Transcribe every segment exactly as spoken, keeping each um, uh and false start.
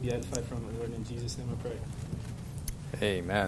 be edified from it, Lord. In Jesus' name I pray. Amen.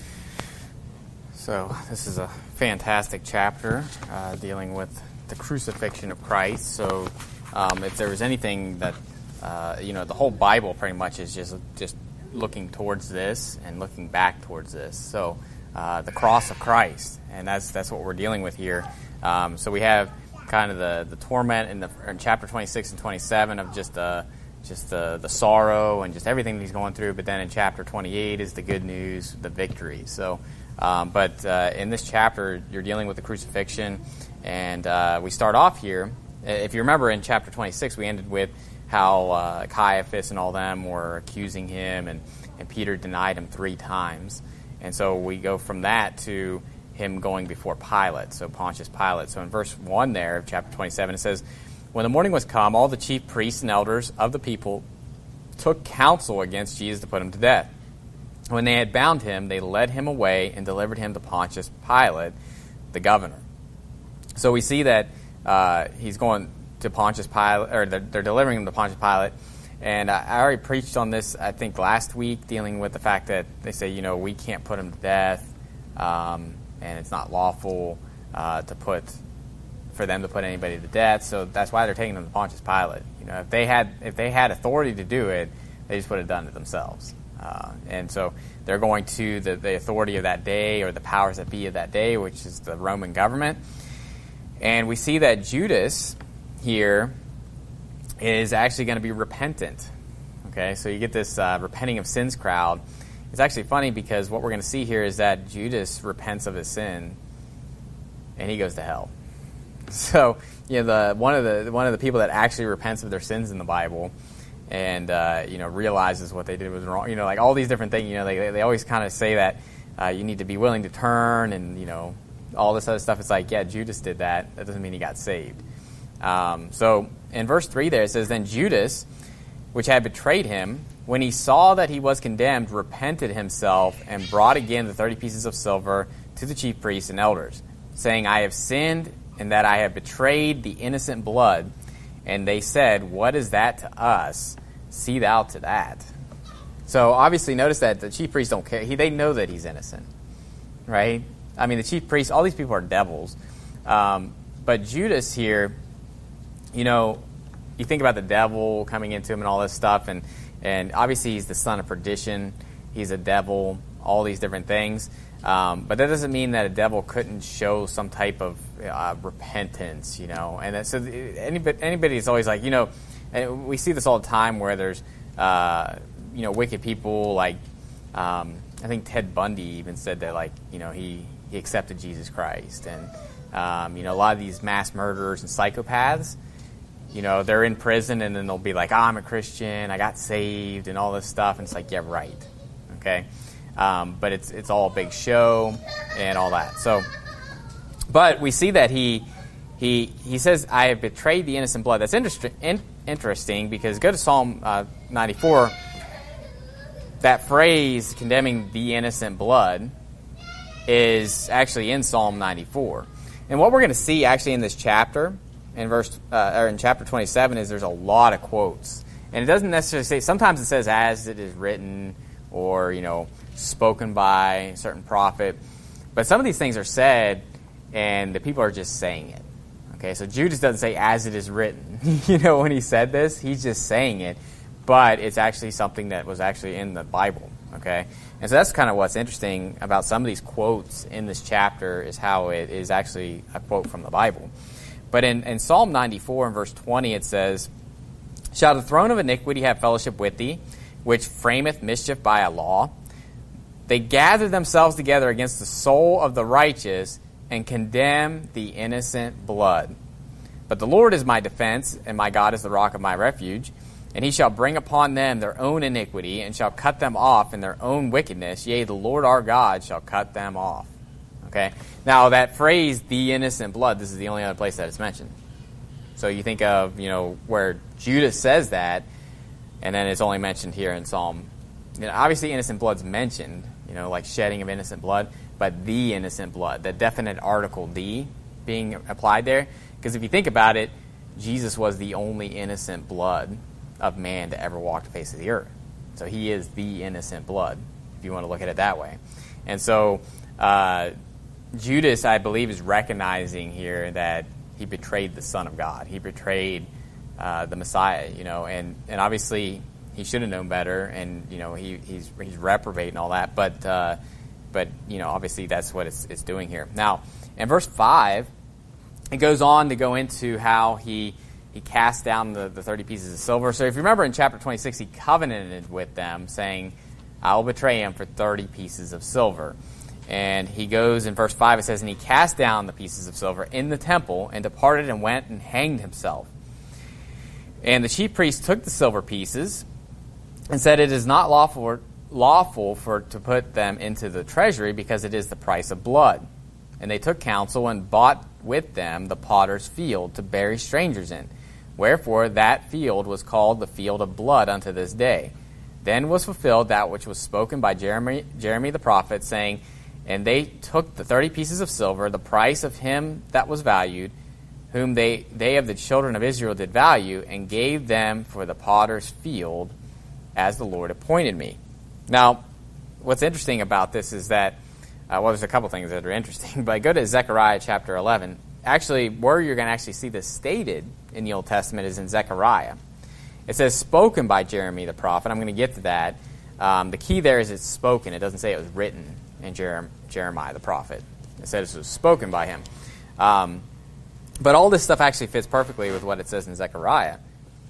So this is a fantastic chapter uh, dealing with the crucifixion of Christ. So um, if there was anything that, uh, you know, the whole Bible pretty much is just just looking towards this and looking back towards this. So uh, the cross of Christ, and that's that's what we're dealing with here. Um, so we have kind of the, the torment in, the, in chapter twenty-six and twenty-seven of just the just the, the sorrow and just everything that he's going through. But then in chapter twenty-eight is the good news, the victory. So, um, but uh, in this chapter, you're dealing with the crucifixion, and uh, we start off here. If you remember, in chapter twenty-six, we ended with how uh, Caiaphas and all them were accusing him, and, and Peter denied him three times. And so we go from that to him going before Pilate, so Pontius Pilate. So in verse one there of chapter twenty-seven, it says, "When the morning was come, all the chief priests and elders of the people took counsel against Jesus to put him to death. When they had bound him, they led him away and delivered him to Pontius Pilate, the governor." So we see that uh, he's going to Pontius Pilate, or they're, they're delivering him to Pontius Pilate. And I, I already preached on this, I think, last week, dealing with the fact that they say, you know, we can't put him to death, um, and it's not lawful uh, to put for them to put anybody to death. So that's why they're taking them to Pontius Pilate. You know, if they had if they had authority to do it, they just would have done it themselves. Uh, and so they're going to the, the authority of that day, or the powers that be of that day, which is the Roman government. And we see that Judas here is actually going to be repentant. Okay, so you get this uh, repenting of sins crowd. It's actually funny because what we're going to see here is that Judas repents of his sin, and he goes to hell. So, you know, the one of the one of the people that actually repents of their sins in the Bible, and uh, you know, realizes what they did was wrong. You know, like all these different things. You know, they they always kind of say that uh, you need to be willing to turn, and you know, all this other stuff. It's like, yeah, Judas did that. That doesn't mean he got saved. Um, so in verse three there it says, "Then Judas, which had betrayed him, when he saw that he was condemned, repented himself and brought again the thirty pieces of silver to the chief priests and elders, saying, I have sinned in that I have betrayed the innocent blood. And they said, What is that to us? See thou to that." So obviously notice that the chief priests don't care. He, they know that he's innocent, right? I mean, the chief priests, all these people are devils. Um, but Judas here, you know, you think about the devil coming into him and all this stuff, and, and obviously he's the son of perdition. He's a devil, all these different things. Um, but that doesn't mean that a devil couldn't show some type of uh, repentance, you know. And that, so anybody, anybody is always like, you know, and we see this all the time where there's, uh, you know, wicked people like, um, I think Ted Bundy even said that, like, you know, he, he accepted Jesus Christ. And, um, you know, a lot of these mass murderers and psychopaths, you know, they're in prison and then they'll be like, oh, I'm a Christian, I got saved, and all this stuff. And it's like, yeah, right. Okay. Um, but it's it's all a big show and all that. So, but we see that he he he says, I have betrayed the innocent blood. That's interesting in, interesting because go to Psalm uh, ninety-four. That phrase, condemning the innocent blood, is actually in Psalm ninety-four. And what we're going to see actually in this chapter, in verse uh, or in chapter twenty-seven, is there's a lot of quotes, and it doesn't necessarily say. Sometimes it says as it is written, or you know, spoken by a certain prophet. But some of these things are said, and the people are just saying it. Okay, so Judas doesn't say as it is written. You know, when he said this, he's just saying it, but it's actually something that was actually in the Bible. Okay, and so that's kind of what's interesting about some of these quotes in this chapter, is how it is actually a quote from the Bible. But in, in Psalm ninety-four, in verse twenty, it says, "Shall the throne of iniquity have fellowship with thee, which frameth mischief by a law? They gather themselves together against the soul of the righteous, and condemn the innocent blood. But the Lord is my defense, and my God is the rock of my refuge. And he shall bring upon them their own iniquity, and shall cut them off in their own wickedness. Yea, the Lord our God shall cut them off." Okay? Now, that phrase, the innocent blood, this is the only other place that it's mentioned. So you think of, you know, where Judas says that, and then it's only mentioned here in Psalm. You know, obviously, innocent blood's mentioned, you know, like shedding of innocent blood, but the innocent blood, the definite article "the" being applied there. Because if you think about it, Jesus was the only innocent blood of man to ever walk the face of the earth. So he is the innocent blood, if you want to look at it that way. And so uh, Judas, I believe, is recognizing here that he betrayed the Son of God. He betrayed uh, the Messiah, you know, and, and obviously he should have known better, and, you know, he, he's he's reprobate and all that, but, uh, but you know, obviously that's what it's, it's doing here. Now, in verse five, it goes on to go into how he he cast down the, the thirty pieces of silver. So if you remember in chapter twenty-six, he covenanted with them, saying, I will betray him for thirty pieces of silver. And he goes in verse five, it says, and he cast down the pieces of silver in the temple and departed and went and hanged himself. And the chief priest took the silver pieces and said, it is not lawful, lawful for to put them into the treasury, because it is the price of blood. And they took counsel and bought with them the potter's field to bury strangers in. Wherefore that field was called the field of blood unto this day. Then was fulfilled that which was spoken by Jeremy, Jeremy the prophet, saying, and they took the thirty pieces of silver, the price of him that was valued, whom they, they of the children of Israel did value, and gave them for the potter's field, as the Lord appointed me. Now, what's interesting about this is that, uh, well, there's a couple things that are interesting, but go to Zechariah chapter eleven. Actually, where you're going to actually see this stated in the Old Testament is in Zechariah. It says spoken by Jeremy the prophet. I'm going to get to that. Um, the key there is it's spoken. It doesn't say it was written in Jer- Jeremiah the prophet. It says it was spoken by him. Um, but all this stuff actually fits perfectly with what it says in Zechariah.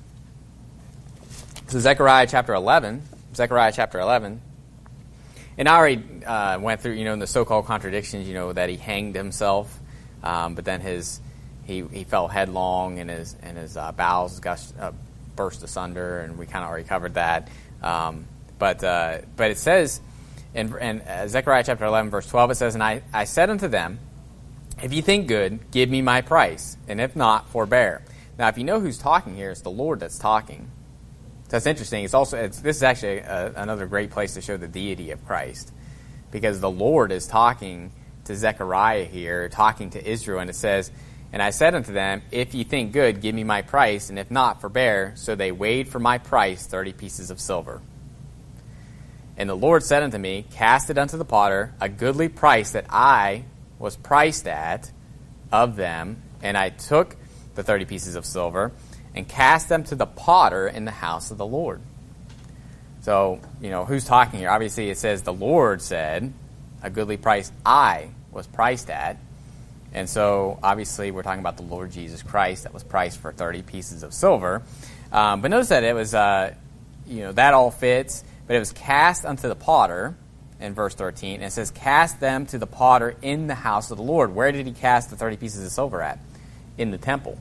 So Zechariah chapter eleven, Zechariah chapter eleven, and I already uh, went through, you know, in the so-called contradictions, you know, that he hanged himself, um, but then his he he fell headlong and his and his uh, bowels got uh, burst asunder, and we kind of already covered that. Um, but uh, but it says in, in uh, Zechariah chapter eleven, verse twelve, it says, and I, I said unto them, if you think good, give me my price, and if not, forbear. Now, if you know who's talking here, it's the Lord that's talking. So that's interesting. It's also it's, this is actually a, another great place to show the deity of Christ, because the Lord is talking to Zechariah here, talking to Israel, and it says, and I said unto them, if ye think good, give me my price, and if not, forbear. So they weighed for my price thirty pieces of silver. And the Lord said unto me, cast it unto the potter, a goodly price that I was priced at of them. And I took the thirty pieces of silver, and cast them to the potter in the house of the Lord. So, you know, who's talking here? Obviously, it says the Lord said, a goodly price I was priced at. And so, obviously, we're talking about the Lord Jesus Christ that was priced for thirty pieces of silver. Um, but notice that it was, uh, you know, that all fits. But it was cast unto the potter in verse thirteen. And it says, cast them to the potter in the house of the Lord. Where did he cast the thirty pieces of silver at? In the temple.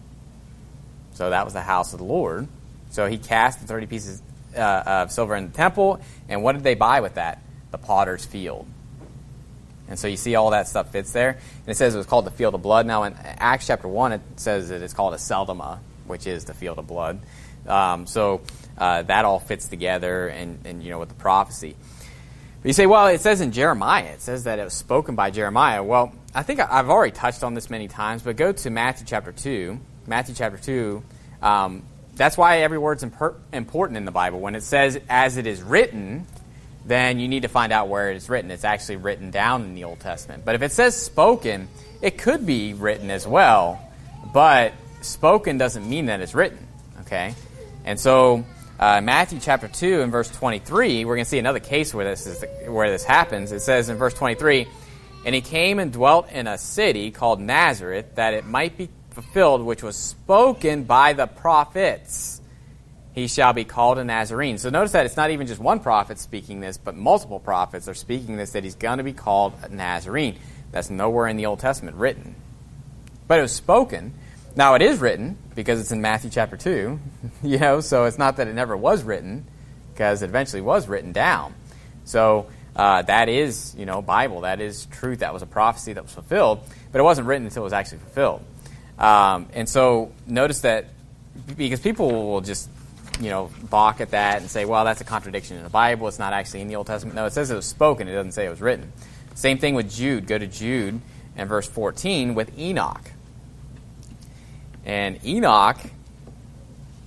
So that was the house of the Lord. So he cast the thirty pieces uh, of silver in the temple. And what did they buy with that? The potter's field. And so you see all that stuff fits there. And it says it was called the field of blood. Now in Acts chapter one, it says that it's called a Seldoma, which is the field of blood. Um, so uh, that all fits together and, and, you know, with the prophecy. But you say, well, it says in Jeremiah, it says that it was spoken by Jeremiah. Well, I think I've already touched on this many times, but go to Matthew chapter two. Matthew chapter two, um, that's why every word's imper- important in the Bible. When it says, as it is written, then you need to find out where it is written. It's actually written down in the Old Testament. But if it says spoken, it could be written as well, but spoken doesn't mean that it's written, okay? And so uh, Matthew chapter two and verse twenty-three, we're going to see another case where this is where this happens. It says in verse twenty-three, and he came and dwelt in a city called Nazareth, that it might be fulfilled, which was spoken by the prophets. He shall be called a Nazarene. So notice that it's not even just one prophet speaking this, but multiple prophets are speaking this, that he's going to be called a Nazarene. That's nowhere in the Old Testament written. But it was spoken. Now it is written, because it's in Matthew chapter two, you know, so it's not that it never was written, because it eventually was written down. So uh, that is, you know, Bible. That is truth. That was a prophecy that was fulfilled, but it wasn't written until it was actually fulfilled. Um, and so notice that, because people will just, you know, balk at that and say, well, that's a contradiction in the Bible. It's not actually in the Old Testament. No, it says it was spoken. It doesn't say it was written. Same thing with Jude. Go to Jude and verse fourteen with Enoch. And Enoch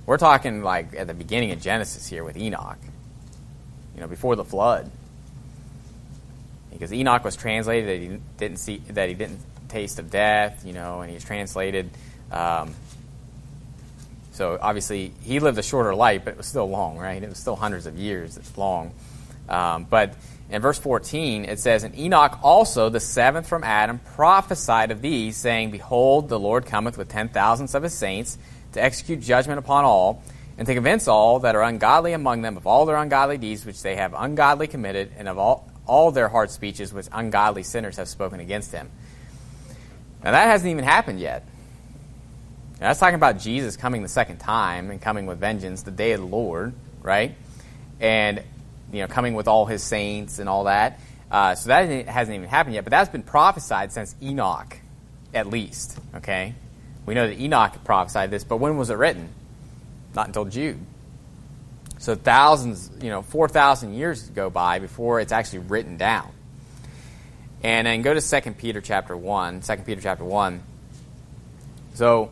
We're talking like at the beginning of Genesis here with Enoch, you know, before the flood. Because Enoch was translated that he didn't see, that he didn't taste of death, you know, and he was translated. Um, so obviously he lived a shorter life, but it was still long, right? It was still hundreds of years. It's long. Um, but in verse fourteen, it says, "And Enoch also, the seventh from Adam, prophesied of these, saying, Behold, the Lord cometh with ten thousands of his saints to execute judgment upon all, and to convince all that are ungodly among them of all their ungodly deeds which they have ungodly committed, and of all, all their hard speeches which ungodly sinners have spoken against him." Now that hasn't even happened yet. Now, that's talking about Jesus coming the second time and coming with vengeance, the day of the Lord, right? And, you know, coming with all his saints and all that. Uh, so that hasn't even happened yet, but that's been prophesied since Enoch, at least, okay? We know that Enoch prophesied this, but when was it written? Not until Jude. So thousands, you know, four thousand years go by before it's actually written down. And then go to Second Peter chapter one. Second Peter chapter one. So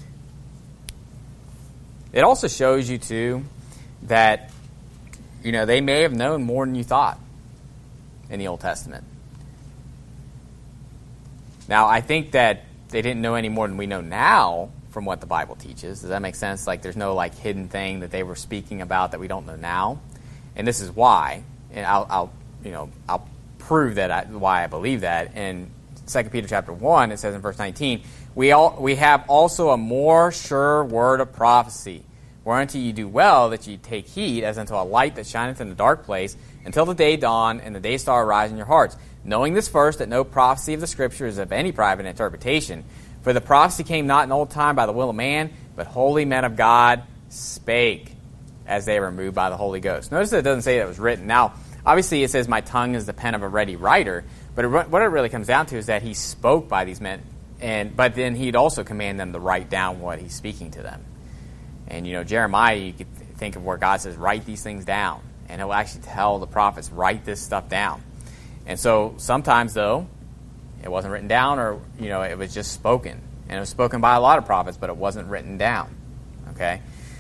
it also shows you, too, that, you know, they may have known more than you thought in the Old Testament. Now, I think that they didn't know any more than we know now from what the Bible teaches. Does that make sense? Like, there's no, like, hidden thing that they were speaking about that we don't know now. And this is why. And I'll, I'll you know, I'll prove that I, why I believe that. In Second Peter chapter one, it says in verse nineteen, we all we have also a more sure word of prophecy, whereunto you do well that ye take heed, as unto a light that shineth in a dark place, until the day dawn and the day star arise in your hearts. Knowing this first, that no prophecy of the Scripture is of any private interpretation. For the prophecy came not in old time by the will of man, but holy men of God spake, as they were moved by the Holy Ghost. Notice that it doesn't say that it was written. Now, obviously it says, my tongue is the pen of a ready writer, but it, what it really comes down to is that he spoke by these men, and but then he'd also command them to write down what he's speaking to them. And, you know, Jeremiah, you could think of where God says, write these things down. And he'll actually tell the prophets, write this stuff down. And so sometimes, though, it wasn't written down, or, you know, it was just spoken. And it was spoken by a lot of prophets, but it wasn't written down. Okay?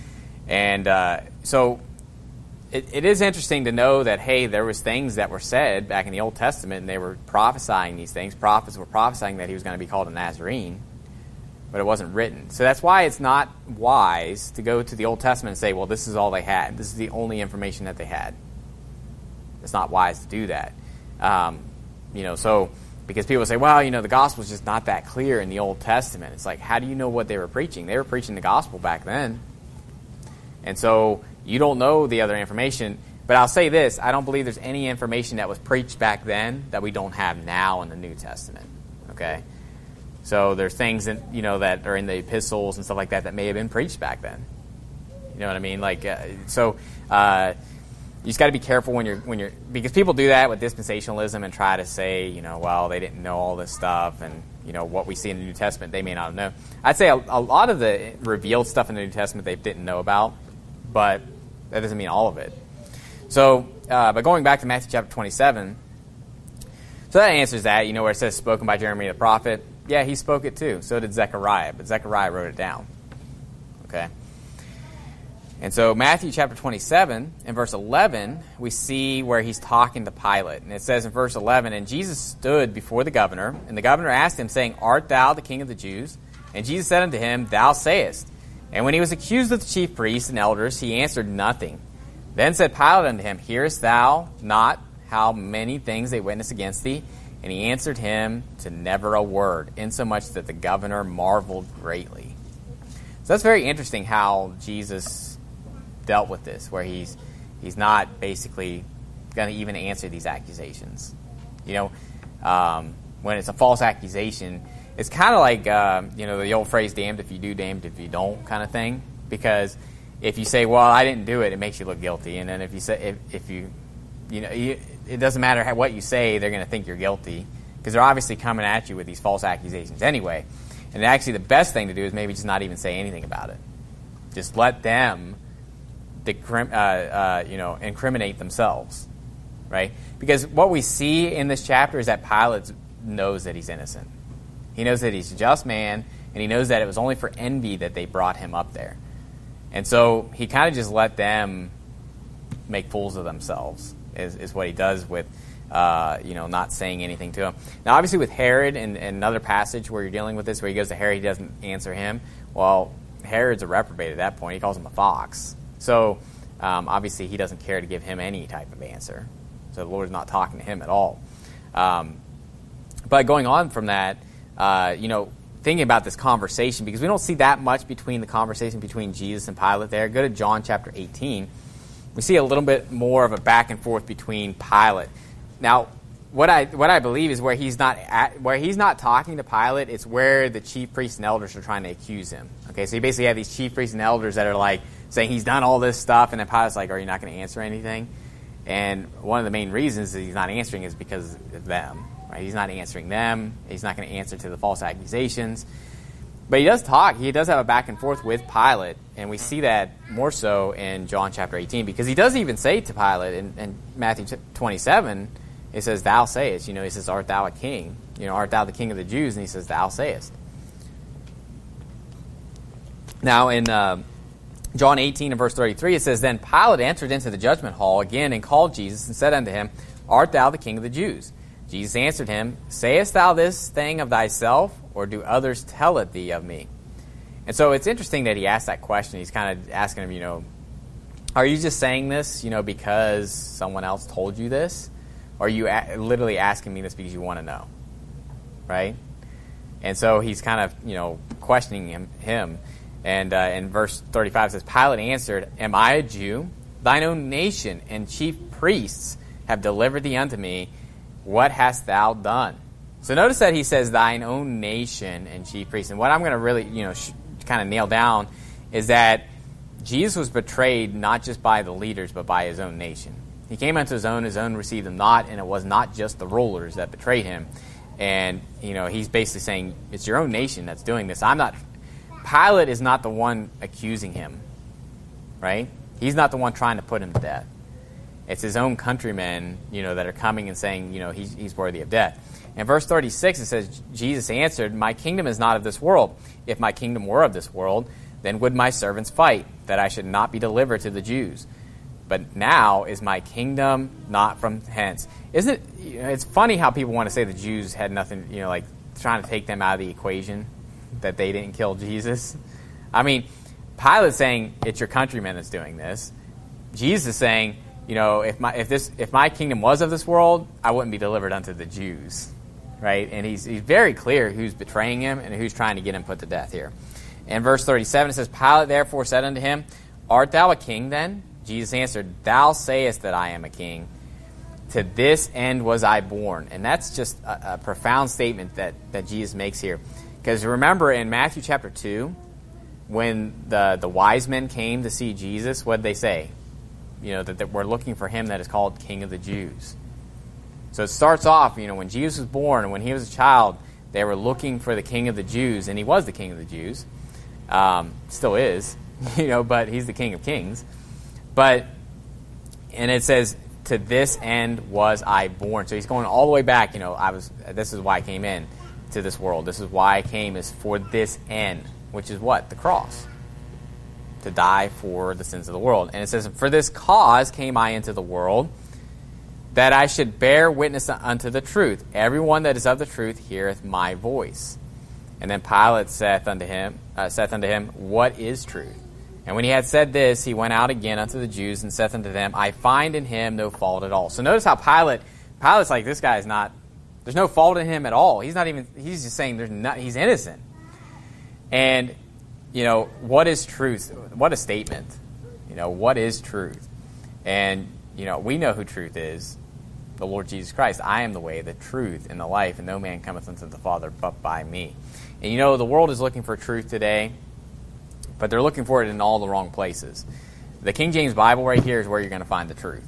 And uh, so it, it is interesting to know that, hey, there was things that were said back in the Old Testament, and they were prophesying these things. Prophets were prophesying that he was going to be called a Nazarene, but it wasn't written. So that's why it's not wise to go to the Old Testament and say, well, this is all they had. This is the only information that they had. It's not wise to do that. Um, you know, so because people say, well, you know, the gospel is just not that clear in the Old Testament. It's like, how do you know what they were preaching? They were preaching the gospel back then. And so you don't know the other information. But I'll say this, I don't believe there's any information that was preached back then that we don't have now in the New Testament. Okay? So there's things in, you know, that are in the epistles and stuff like that that may have been preached back then. You know what I mean? Like, uh, so uh, you just got to be careful when you're when you're because people do that with dispensationalism and try to say, you know, well, they didn't know all this stuff, and you know what we see in the New Testament they may not know. I'd say a, a lot of the revealed stuff in the New Testament they didn't know about, but that doesn't mean all of it. So, uh, but going back to Matthew chapter twenty-seven, so that answers that. You know where it says spoken by Jeremiah the prophet. Yeah, he spoke it too. So did Zechariah, but Zechariah wrote it down. Okay. And so Matthew chapter twenty-seven, in verse eleven, we see where he's talking to Pilate. And it says in verse eleven, and Jesus stood before the governor, and the governor asked him, saying, Art thou the king of the Jews? And Jesus said unto him, Thou sayest. And when he was accused of the chief priests and elders, he answered nothing. Then said Pilate unto him, Hearest thou not how many things they witness against thee? And he answered him to never a word, insomuch that the governor marveled greatly. So that's very interesting how Jesus dealt with this, where he's he's not basically going to even answer these accusations. You know, um, when it's a false accusation, it's kind of like, uh, you know, the old phrase, damned if you do, damned if you don't kind of thing. Because if you say, well, I didn't do it, it makes you look guilty. And then if you say, if, if you, you know, you, it doesn't matter how, what you say, they're going to think you're guilty. Because they're obviously coming at you with these false accusations anyway. And actually the best thing to do is maybe just not even say anything about it. Just let them, decrim- uh, uh, you know, incriminate themselves, right? Because what we see in this chapter is that Pilate knows that he's innocent. He knows that he's a just man, and he knows that it was only for envy that they brought him up there. And so he kind of just let them make fools of themselves, is, is what he does with, uh, you know, not saying anything to him. Now, obviously with Herod, and, and another passage where you're dealing with this, where he goes to Herod, he doesn't answer him. Well, Herod's a reprobate at that point. He calls him a fox. So, um, obviously he doesn't care to give him any type of answer. So the Lord's not talking to him at all. Um, but going on from that, uh, you know, thinking about this conversation, because we don't see that much between the conversation between Jesus and Pilate there. Go to John chapter eighteen. We see a little bit more of a back and forth between Pilate. Now, what I what I believe is where he's not at, where he's not talking to Pilate, it's where the chief priests and elders are trying to accuse him. Okay, so you basically have these chief priests and elders that are like saying he's done all this stuff, and then Pilate's like, "Are you not going to answer anything?" And one of the main reasons that he's not answering is because of them. Right? He's not answering them. He's not going to answer to the false accusations. But he does talk. He does have a back and forth with Pilate, and we see that more so in John chapter eighteen, because he does even say to Pilate in, in Matthew twenty-seven, it says, "Thou sayest." You know, he says, "Art thou a king? You know, art thou the king of the Jews?" And he says, "Thou sayest." Now in uh, John eighteen and verse thirty-three, it says, "Then Pilate entered into the judgment hall again and called Jesus and said unto him, Art thou the king of the Jews? Jesus answered him, Sayest thou this thing of thyself, or do others tell it thee of me?" And so it's interesting that he asked that question. He's kind of asking him, you know, are you just saying this, you know, because someone else told you this? Or are you a- literally asking me this because you want to know? Right? And so he's kind of, you know, questioning him. him. And uh, in verse thirty-five it says, Pilate answered, Am I a Jew? Thine own nation and chief priests have delivered thee unto me. What hast thou done? So notice that he says, thine own nation and chief priests. And what I'm going to really, you know, sh- kind of nail down is that Jesus was betrayed not just by the leaders, but by his own nation. He came unto his own, his own received him not, and it was not just the rulers that betrayed him. And, you know, he's basically saying, it's your own nation that's doing this. I'm not, Pilate is not the one accusing him, right? He's not the one trying to put him to death. It's his own countrymen, you know, that are coming and saying, you know, he's, he's worthy of death. In verse thirty-six, it says, Jesus answered, My kingdom is not of this world. If my kingdom were of this world, then would my servants fight, that I should not be delivered to the Jews. But now is my kingdom not from hence. Isn't it, you know, it's funny how people want to say the Jews had nothing, you know, like trying to take them out of the equation, that they didn't kill Jesus. I mean, Pilate's saying, it's your countrymen that's doing this. Jesus is saying, you know, if my if this if my kingdom was of this world, I wouldn't be delivered unto the Jews, right? And he's he's very clear who's betraying him and who's trying to get him put to death here. In verse thirty-seven, it says, Pilate therefore said unto him, Art thou a king then? Jesus answered, Thou sayest that I am a king. To this end was I born. And that's just a, a profound statement that, that Jesus makes here. Because remember in Matthew chapter two, when the, the wise men came to see Jesus, what did they say? You know, that, that we're looking for him that is called King of the Jews. So it starts off, you know, when Jesus was born and when he was a child, they were looking for the King of the Jews, and he was the King of the Jews. Um, still is, you know, but he's the King of Kings. But, and it says, to this end was I born. So he's going all the way back, you know, I was, this is why I came in to this world. This is why I came, is for this end, which is what? The cross. To die for the sins of the world. And it says, For this cause came I into the world, that I should bear witness unto the truth. Everyone that is of the truth heareth my voice. And then Pilate saith unto him, uh, saith unto him, What is truth? And when he had said this, he went out again unto the Jews and saith unto them, I find in him no fault at all. So notice how Pilate, Pilate's like, this guy is not, there's no fault in him at all. He's not even, he's just saying there's not, he's innocent. And you know, what is truth? What a statement. You know, what is truth? And, you know, we know who truth is. The Lord Jesus Christ. I am the way, the truth, and the life, and no man cometh unto the Father but by me. And, you know, the world is looking for truth today, but they're looking for it in all the wrong places. The King James Bible right here is where you're going to find the truth.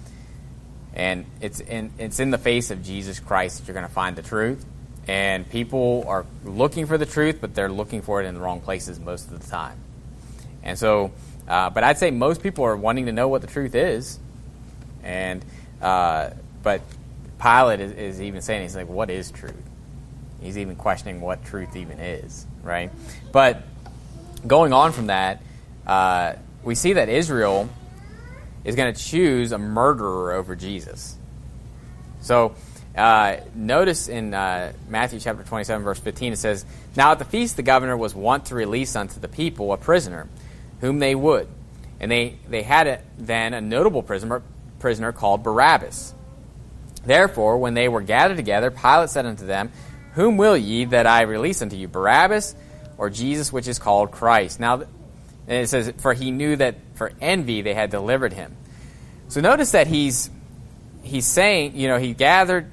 And it's in, it's in the face of Jesus Christ that you're going to find the truth. And people are looking for the truth, but they're looking for it in the wrong places most of the time. And so, uh, but I'd say most people are wanting to know what the truth is. And, uh, but Pilate is, is even saying, he's like, what is truth? He's even questioning what truth even is, right? But going on from that, uh, we see that Israel is going to choose a murderer over Jesus. So uh, notice in uh, Matthew chapter twenty-seven, verse fifteen, it says, "Now at the feast the governor was wont to release unto the people a prisoner, whom they would. And they, they had a, then a notable prisoner, prisoner called Barabbas. Therefore, when they were gathered together, Pilate said unto them, Whom will ye that I release unto you, Barabbas, or Jesus, which is called Christ?" Now, and it says, "For he knew that for envy they had delivered him." So notice that he's he's saying, you know, he gathered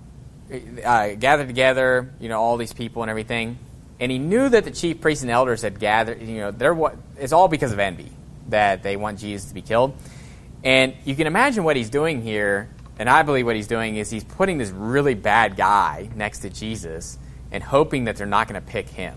uh, gathered together, you know, all these people and everything, and he knew that the chief priests and elders had gathered. You know, they're what it's all because of envy that they want Jesus to be killed, and you can imagine what he's doing here. And I believe what he's doing is he's putting this really bad guy next to Jesus and hoping that they're not going to pick him.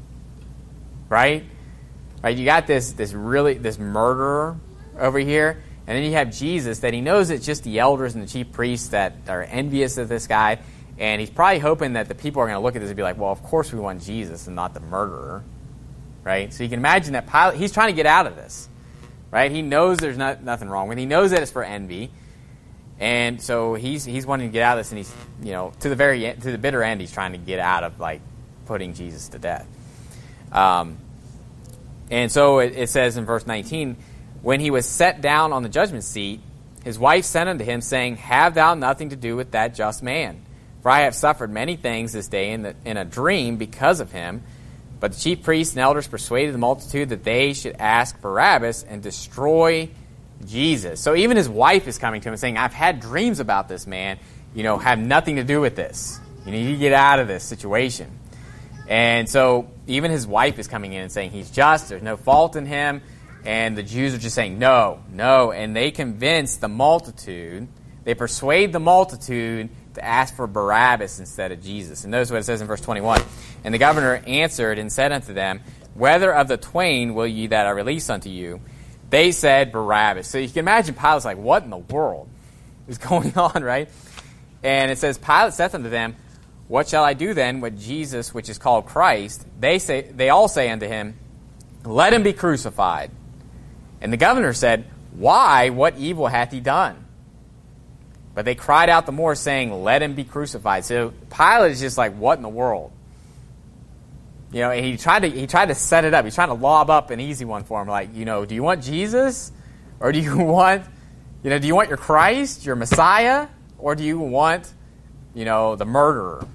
Right? Right? You got this this really this murderer over here, and then you have Jesus that he knows it's just the elders and the chief priests that are envious of this guy, and he's probably hoping that the people are going to look at this and be like, well, of course we want Jesus and not the murderer. Right? So you can imagine that Pilate, he's trying to get out of this. Right? He knows there's not, nothing wrong with it. He knows that it's for envy. And so he's he's wanting to get out of this, and he's, you know, to the very end, to the bitter end, he's trying to get out of like putting Jesus to death. Um, and so it, it says in verse nineteen, "When he was set down on the judgment seat, his wife sent unto him, saying, Have thou nothing to do with that just man? For I have suffered many things this day in, the, in a dream because of him. But the chief priests and elders persuaded the multitude that they should ask Barabbas and destroy Jesus." So even his wife is coming to him and saying, "I've had dreams about this man, you know, have nothing to do with this. You need to get out of this situation." And so even his wife is coming in and saying he's just, there's no fault in him, and the Jews are just saying, no, no, and they convince the multitude, they persuade the multitude to ask for Barabbas instead of Jesus. And notice what it says in verse twenty-one, "And the governor answered and said unto them, Whether of the twain will ye that I release unto you? They said Barabbas." So you can imagine Pilate's like, what in the world is going on, right? And it says, "Pilate saith unto them, What shall I do then with Jesus, which is called Christ? They say, they all say unto him, Let him be crucified. And the governor said, Why? What evil hath he done? But they cried out the more, saying, Let him be crucified." So Pilate is just like, what in the world? You know, and he tried to he tried to set it up. He's trying to lob up an easy one for him, like, you know, do you want Jesus, or do you want, you know, do you want your Christ, your Messiah, or do you want, you know, the murderer?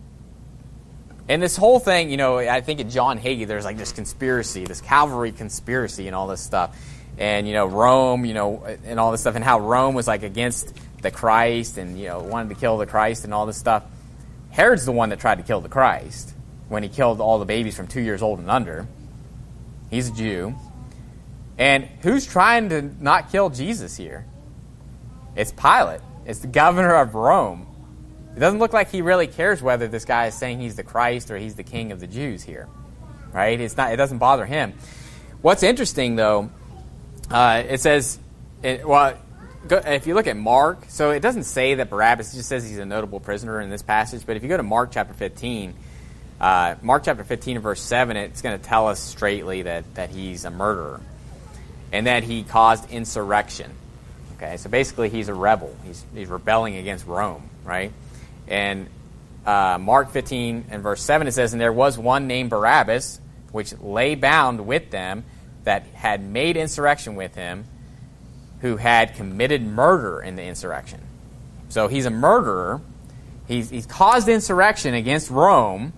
And this whole thing, you know, I think at John Hagee, there's like this conspiracy, this Calvary conspiracy, and all this stuff, and you know, Rome, you know, and all this stuff, and how Rome was like against the Christ, and you know, wanted to kill the Christ, and all this stuff. Herod's the one that tried to kill the Christ when he killed all the babies from two years old and under. He's a Jew. And who's trying to not kill Jesus here? It's Pilate. It's the governor of Rome. It doesn't look like he really cares whether this guy is saying he's the Christ or he's the king of the Jews here. Right? It's not. It doesn't bother him. What's interesting, though, uh, it says, it, well, go, if you look at Mark, so it doesn't say that Barabbas, it just says he's a notable prisoner in this passage, but if you go to Mark chapter fifteen, Uh, Mark chapter fifteen and verse seven, it's going to tell us straightly that, that he's a murderer and that he caused insurrection. Okay, so basically he's a rebel. He's, he's rebelling against Rome, right? And uh, Mark fifteen and verse seven, it says, "And there was one named Barabbas, which lay bound with them, that had made insurrection with him, who had committed murder in the insurrection." So he's a murderer. He's, he's caused insurrection against Rome.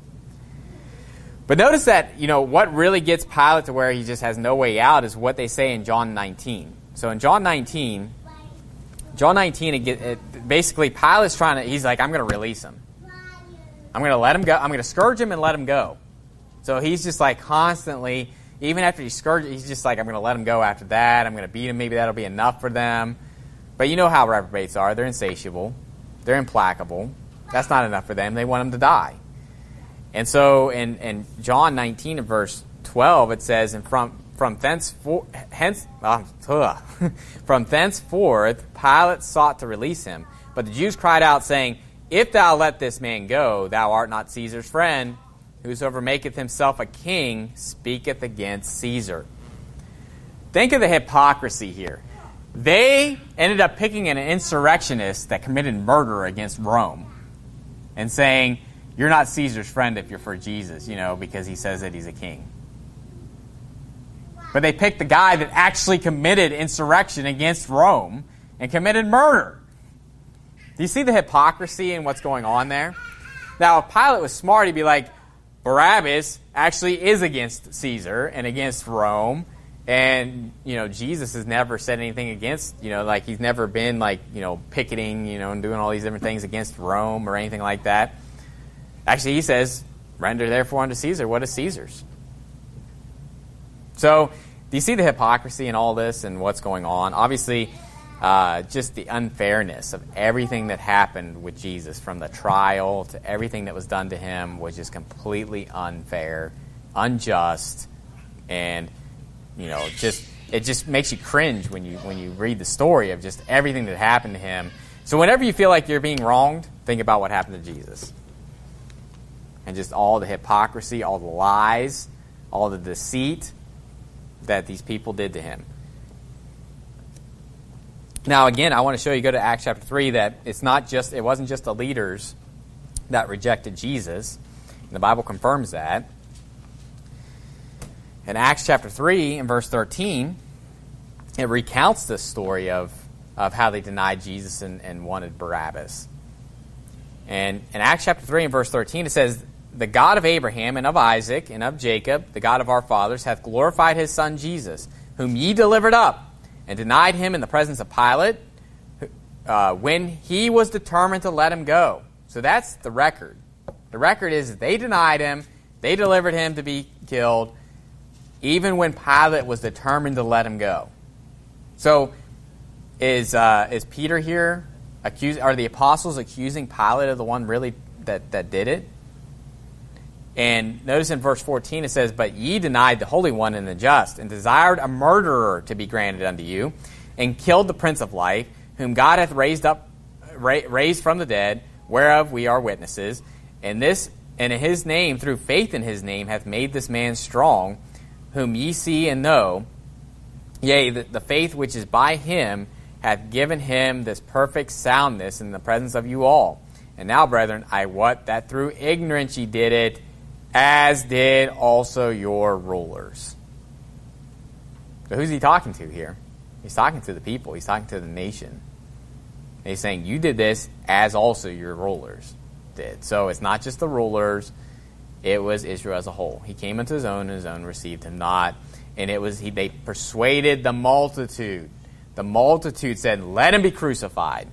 But notice that, you know, what really gets Pilate to where he just has no way out is what they say in John nineteen. So in John nineteen, John nineteen, it get, it, basically Pilate's trying to, he's like, I'm going to release him. I'm going to let him go. I'm going to scourge him and let him go. So he's just like constantly, even after he scourges, he's just like, I'm going to let him go after that. I'm going to beat him. Maybe that'll be enough for them. But you know how reprobates are. They're insatiable. They're implacable. That's not enough for them. They want him to die. And so in, in John nineteen and verse twelve, it says, "And from from thenceforth, hence, uh, from thenceforth, Pilate sought to release him. But the Jews cried out, saying, If thou let this man go, thou art not Caesar's friend. Whosoever maketh himself a king speaketh against Caesar." think of the hypocrisy here. They ended up picking an insurrectionist that committed murder against Rome and saying, you're not Caesar's friend if you're for Jesus, you know, because he says that he's a king. But they picked the guy that actually committed insurrection against Rome and committed murder. Do you see the hypocrisy in what's going on there? Now, if Pilate was smart, he'd be like, Barabbas actually is against Caesar and against Rome. And, you know, Jesus has never said anything against, you know, like he's never been like, you know, picketing, you know, and doing all these different things against Rome or anything like that. Actually, he says, render therefore unto Caesar what is Caesar's. So, do you see the hypocrisy in all this and what's going on? Obviously, uh, just the unfairness of everything that happened with Jesus, from the trial to everything that was done to him, was just completely unfair, unjust, and you know, just it just makes you cringe when you when you read the story of just everything that happened to him. So, whenever you feel like you're being wronged, think about what happened to Jesus, and just all the hypocrisy, all the lies, all the deceit that these people did to him. Now, again, I want to show you, go to Acts chapter three, that it's not just, it wasn't just the leaders that rejected Jesus. And the Bible confirms that. In Acts chapter three, in verse thirteen, it recounts this story of, of how they denied Jesus and, and wanted Barabbas. And in Acts chapter three, in verse thirteen, it says, the God of Abraham and of Isaac and of Jacob, the God of our fathers, hath glorified his Son Jesus, whom ye delivered up, and denied him in the presence of Pilate, uh, when he was determined to let him go. So that's the record. The record is that they denied him, they delivered him to be killed, even when Pilate was determined to let him go. So is uh, is Peter here accused? Are the apostles accusing Pilate of the one really that, that did it? And notice in verse fourteen it says, but ye denied the Holy One and the just, and desired a murderer to be granted unto you, and killed the Prince of Life, whom God hath raised up, ra- raised from the dead, whereof we are witnesses. And this, and in his name, through faith in his name, hath made this man strong, whom ye see and know. Yea, the, the faith which is by him hath given him this perfect soundness in the presence of you all. And now, brethren, I wot that through ignorance ye did it, as did also your rulers. So who's he talking to here? He's talking to the people. He's talking to the nation. And he's saying, you did this as also your rulers did. So it's not just the rulers. It was Israel as a whole. He came into his own, and his own received him not. And it was he. They persuaded the multitude. The multitude said, let him be crucified.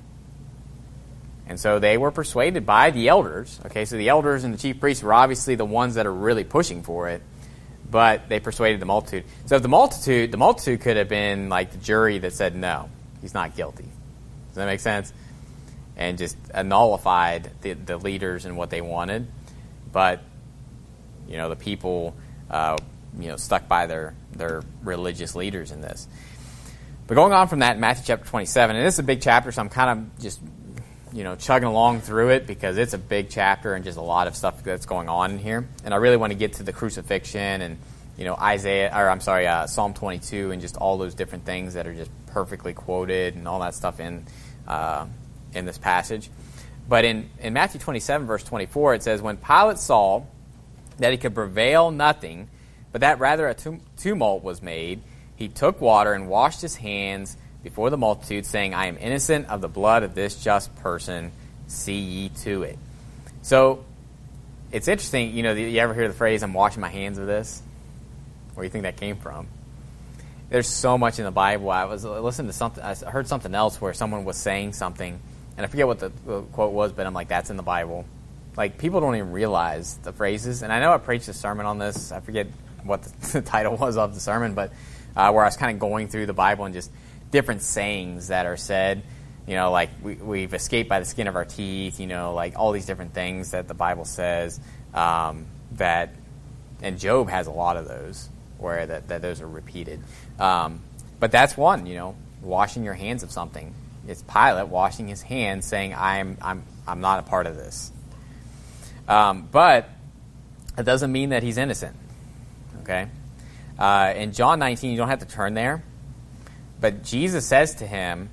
And so they were persuaded by the elders. Okay, so the elders and the chief priests were obviously the ones that are really pushing for it, but they persuaded the multitude. So if the multitude, the multitude could have been like the jury that said, no, he's not guilty. Does that make sense? And just nullified the, the leaders and what they wanted. But, you know, the people, uh, you know, stuck by their, their religious leaders in this. But going on from that, in Matthew chapter twenty-seven, and this is a big chapter, so I'm kind of just... you know, chugging along through it because it's a big chapter and just a lot of stuff that's going on in here. And I really want to get to the crucifixion and, you know, Isaiah, or I'm sorry, uh, Psalm twenty-two and just all those different things that are just perfectly quoted and all that stuff in uh, in this passage. But in, in Matthew twenty-seven, verse twenty-four, it says, when Pilate saw that he could prevail nothing, but that rather a tumult was made, he took water and washed his hands before the multitude, saying, I am innocent of the blood of this just person, see ye to it. So, it's interesting, you know, you ever hear the phrase, I'm washing my hands of this? Where do you think that came from? There's so much in the Bible. I was listening to something, I heard something else where someone was saying something, and I forget what the, the quote was, but I'm like, that's in the Bible. Like, people don't even realize the phrases, and I know I preached a sermon on this, I forget what the, the title was of the sermon, but uh, where I was kind of going through the Bible and just different sayings that are said, you know, like we, we've escaped by the skin of our teeth, you know, like all these different things that the Bible says um, that, and Job has a lot of those where that, that those are repeated. Um, but that's one, you know, washing your hands of something. It's Pilate washing his hands, saying, "I'm I'm I'm not a part of this." Um, but it doesn't mean that he's innocent. Okay. Uh, in John nineteen, you don't have to turn there, but Jesus says to him,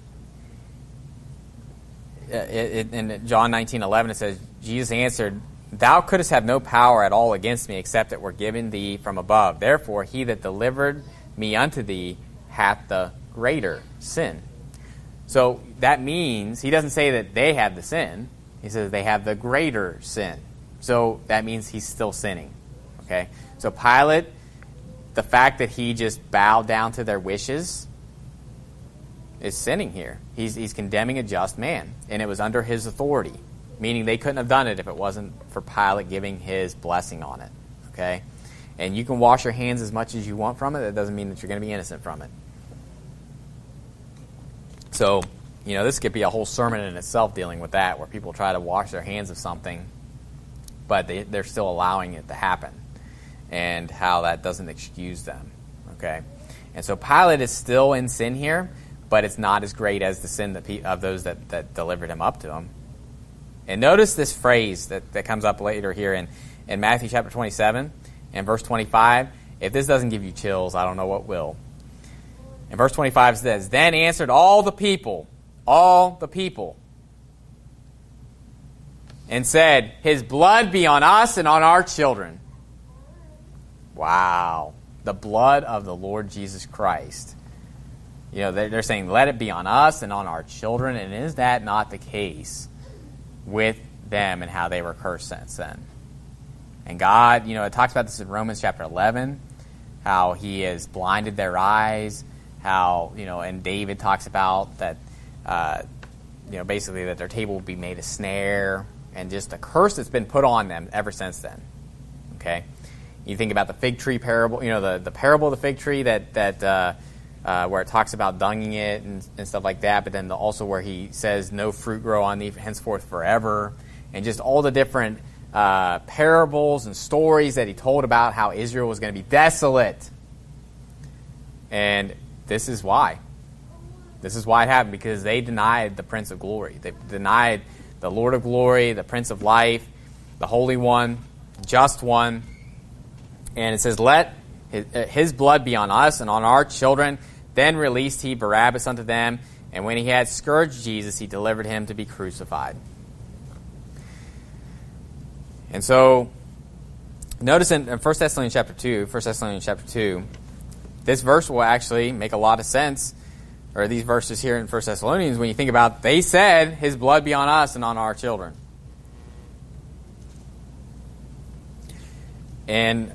uh, it, it, in John nineteen eleven, it says, Jesus answered, "Thou couldst have no power at all against me, except it were given thee from above. Therefore, he that delivered me unto thee hath the greater sin." So that means, he doesn't say that they have the sin. He says they have the greater sin. So that means he's still sinning. Okay? So Pilate, the fact that he just bowed down to their wishes is sinning here. He's, he's condemning a just man, and it was under his authority, meaning they couldn't have done it if it wasn't for Pilate giving his blessing on it. Okay? And you can wash your hands as much as you want from it. That doesn't mean that you're going to be innocent from it. So, you know, this could be a whole sermon in itself dealing with that, where people try to wash their hands of something, but they, they're still allowing it to happen, and how that doesn't excuse them. Okay? And so Pilate is still in sin here, but it's not as great as the sin that pe- of those that, that delivered him up to him. And notice this phrase that, that comes up later here in, in Matthew chapter twenty-seven and verse twenty-five. If this doesn't give you chills, I don't know what will. And verse twenty-five says, "Then answered all the people, all the people, and said, His blood be on us and on our children." Wow. The blood of the Lord Jesus Christ. You know, they're saying, let it be on us and on our children. And is that not the case with them and how they were cursed since then? And God, you know, it talks about this in Romans chapter eleven, how He has blinded their eyes, how, you know, and David talks about that, uh, you know, basically that their table will be made a snare, and just a curse that's been put on them ever since then. Okay? You think about the fig tree parable, you know, the, the parable of the fig tree that, that uh, uh, where it talks about dunging it and, and stuff like that, but then the, also where He says, no fruit grow on thee henceforth forever, and just all the different uh, parables and stories that He told about how Israel was going to be desolate. And this is why. This is why it happened, because they denied the Prince of Glory. They denied the Lord of Glory, the Prince of Life, the Holy One, Just One. And it says, let his, his blood be on us and on our children. Then released He Barabbas unto them. And when He had scourged Jesus, He delivered Him to be crucified. And so, notice in First Thessalonians chapter two, First Thessalonians chapter two, this verse will actually make a lot of sense, or these verses here in First Thessalonians, when you think about, they said, His blood be on us and on our children. And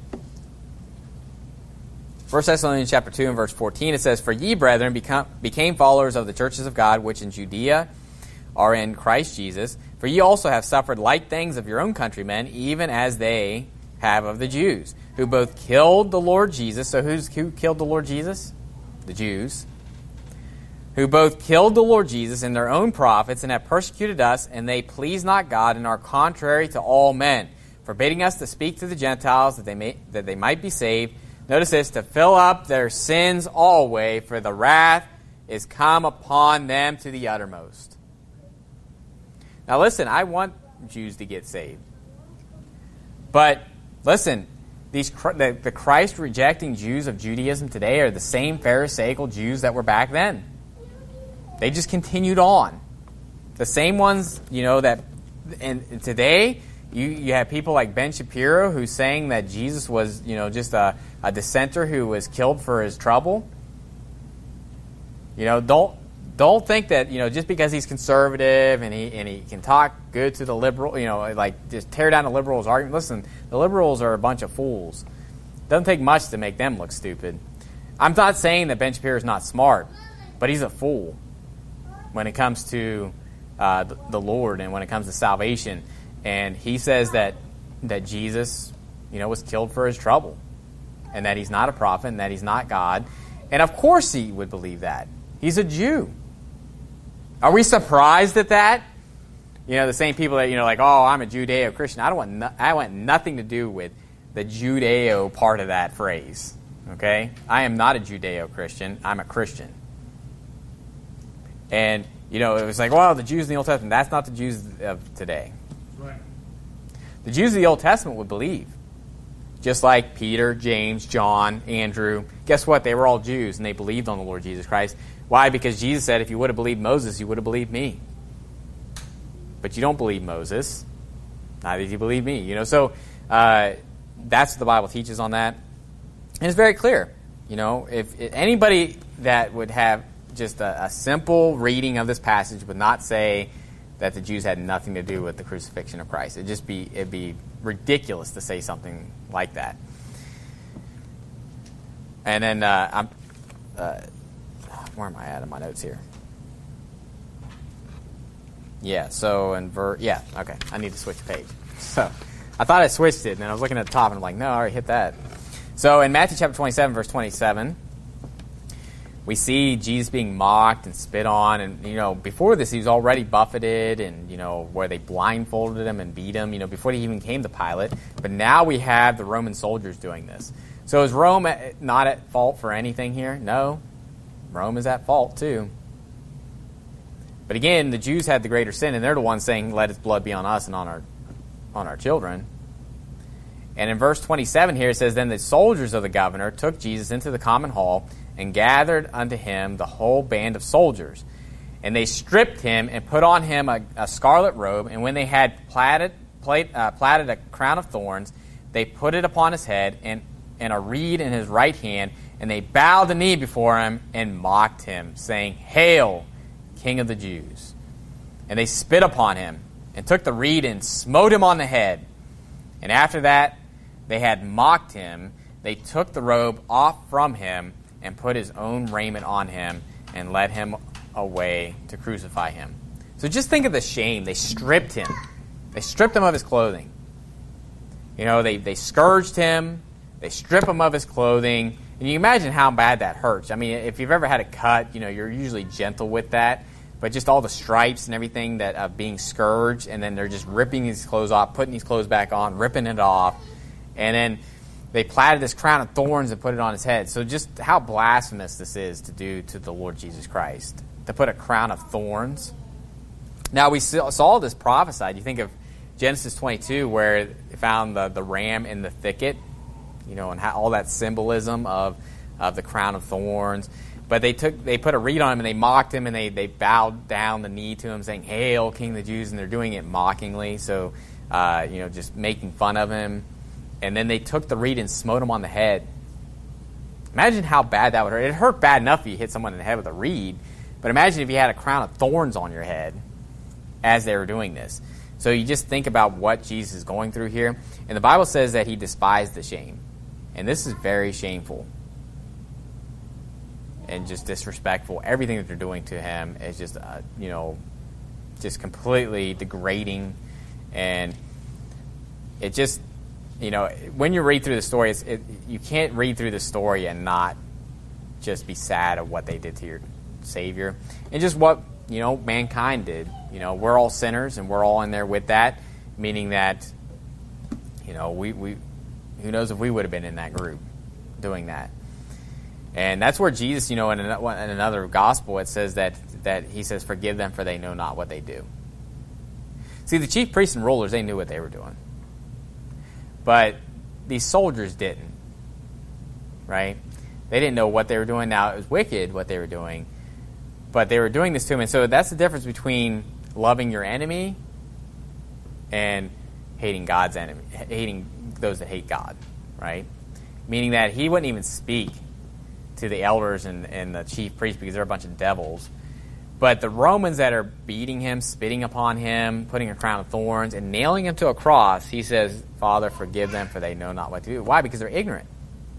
First Thessalonians chapter two and verse fourteen, it says, For ye, brethren, become, became followers of the churches of God, which in Judea are in Christ Jesus. For ye also have suffered like things of your own countrymen, even as they have of the Jews, who both killed the Lord Jesus. So who's, who killed the Lord Jesus? The Jews. Who both killed the Lord Jesus and their own prophets, and have persecuted us, and they please not God, and are contrary to all men, forbidding us to speak to the Gentiles, that they may that they might be saved. Notice this, to fill up their sins always, for the wrath is come upon them to the uttermost. Now listen, I want Jews to get saved. But listen, these the, the Christ-rejecting Jews of Judaism today are the same Pharisaical Jews that were back then. They just continued on. The same ones, you know, that and today you, you have people like Ben Shapiro who's saying that Jesus was, you know, just a, a dissenter who was killed for his trouble. You know, don't don't think that, you know, just because he's conservative and he and he can talk good to the liberal, you know, like just tear down the liberals' argument. Listen, the liberals are a bunch of fools. Doesn't take much to make them look stupid. I'm not saying that Ben Shapiro is not smart, but he's a fool when it comes to uh, the, the Lord and when it comes to salvation. And he says that that Jesus, you know, was killed for his trouble, and that he's not a prophet, and that he's not God. And of course he would believe that. He's a Jew. Are we surprised at that? You know, the same people that, you know, like, oh, I'm a Judeo-Christian. I don't want no, I want nothing to do with the Judeo part of that phrase. Okay? I am not a Judeo-Christian. I'm a Christian. And, you know, it was like, well, the Jews in the Old Testament, that's not the Jews of today. Right. The Jews of the Old Testament would believe. Just like Peter, James, John, Andrew. Guess what? They were all Jews, and they believed on the Lord Jesus Christ. Why? Because Jesus said, if you would have believed Moses, you would have believed me. But you don't believe Moses. Neither do you believe me. You know, so uh, that's what the Bible teaches on that. And it's very clear. You know, if, if anybody that would have just a, a simple reading of this passage would not say that the Jews had nothing to do with the crucifixion of Christ. It'd just be it'd be ridiculous to say something like that. And then uh, I'm uh, where am I at in my notes here? Yeah, so in ver yeah, okay. I need to switch page. So I thought I switched it, and then I was looking at the top, and I'm like, no, I already hit that. So in Matthew chapter twenty-seven, verse twenty-seven, we see Jesus being mocked and spit on, and you know, before this he was already buffeted, and you know, where they blindfolded him and beat him, you know, before he even came to Pilate. But now we have the Roman soldiers doing this. So is Rome not at fault for anything here? No, Rome is at fault too. But again, the Jews had the greater sin, and they're the ones saying, "Let his blood be on us and on our on our children." And in verse twenty-seven here it says, "Then the soldiers of the governor took Jesus into the common hall and gathered unto him the whole band of soldiers. And they stripped him and put on him a, a scarlet robe. And when they had plaited, plait, uh, plaited a crown of thorns, they put it upon his head and, and a reed in his right hand. And they bowed the knee before him and mocked him, saying, Hail, King of the Jews. And they spit upon him and took the reed and smote him on the head. And after that, they had mocked him. They took the robe off from him and put his own raiment on him and led him away to crucify him." So just think of the shame. They stripped him. They stripped him of his clothing. You know, they, they scourged him. They strip him of his clothing. And you imagine how bad that hurts. I mean, if you've ever had a cut, you know, you're usually gentle with that. But just all the stripes and everything that of being scourged, and then they're just ripping his clothes off, putting his clothes back on, ripping it off. And then they plaited this crown of thorns and put it on his head. So just how blasphemous this is to do to the Lord Jesus Christ, to put a crown of thorns. Now, we saw this prophesied. You think of Genesis twenty-two, where they found the, the ram in the thicket, you know, and how, all that symbolism of, of the crown of thorns. But they took they put a reed on him, and they mocked him, and they, they bowed down the knee to him, saying, Hail, King of the Jews, and they're doing it mockingly, so, uh, you know, just making fun of him. And then they took the reed and smote him on the head. Imagine how bad that would hurt. It hurt bad enough if you hit someone in the head with a reed, but imagine if you had a crown of thorns on your head as they were doing this. So you just think about what Jesus is going through here. And the Bible says that he despised the shame. And this is very shameful and just disrespectful. Everything that they're doing to him is just, uh, you know, just completely degrading. And it just... You know, when you read through the story, it's, it, you can't read through the story and not just be sad of what they did to your Savior. And just what, you know, mankind did. You know, we're all sinners, and we're all in there with that, meaning that, you know, we, we who knows if we would have been in that group doing that. And that's where Jesus, you know, in another gospel, it says that, that he says, Forgive them, for they know not what they do. See, the chief priests and rulers, they knew what they were doing. But these soldiers didn't, right? They didn't know what they were doing. Now, it was wicked what they were doing, but they were doing this to him. And so that's the difference between loving your enemy and hating God's enemy, hating those that hate God, right? Meaning that he wouldn't even speak to the elders and, and the chief priests because they're a bunch of devils. But the Romans that are beating him, spitting upon him, putting a crown of thorns, and nailing him to a cross, he says, Father, forgive them, for they know not what to do. Why? Because they're ignorant.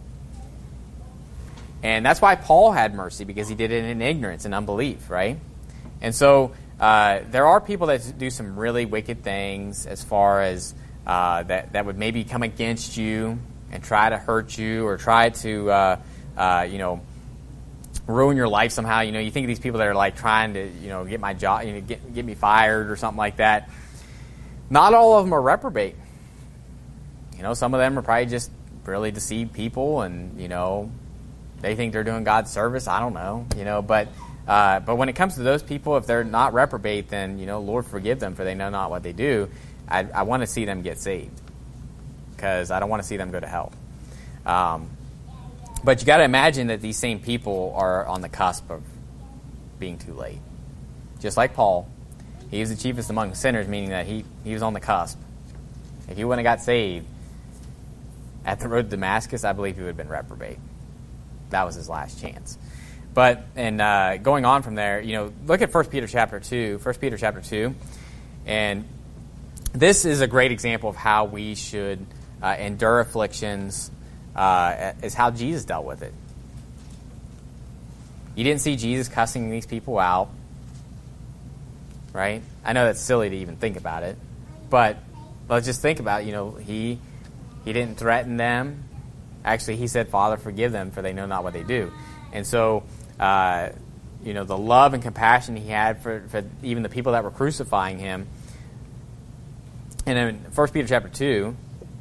And that's why Paul had mercy, because he did it in ignorance and unbelief, right? And so uh, there are people that do some really wicked things as far as uh, that, that would maybe come against you and try to hurt you or try to, uh, uh, you know, ruin your life somehow. You know, you think of these people that are like trying to, you know, get my job, you know, get get me fired or something like that. Not all of them are reprobate. You know, some of them are probably just really deceived people, and you know, they think they're doing God's service. I don't know, you know, but uh, but when it comes to those people, if they're not reprobate, then you know, Lord forgive them, for they know not what they do. I, I want to see them get saved. because I don't want to see them go to hell. Um, but you got to imagine that these same people are on the cusp of being too late. Just like Paul, he was the chiefest among sinners, meaning that he, he was on the cusp. If he wouldn't have got saved at the road to Damascus, I believe he would have been reprobate. That was his last chance. But, and uh, going on from there, you know, look at First Peter chapter two, First Peter chapter two, and this is a great example of how we should uh, endure afflictions, uh, is how Jesus dealt with it. You didn't see Jesus cussing these people out, right? I know that's silly to even think about it, but let's just think about it. You know, he he didn't threaten them. Actually, he said, Father, forgive them, for they know not what they do. And so, uh, you know, the love and compassion he had for, for even the people that were crucifying him. And in First Peter chapter two,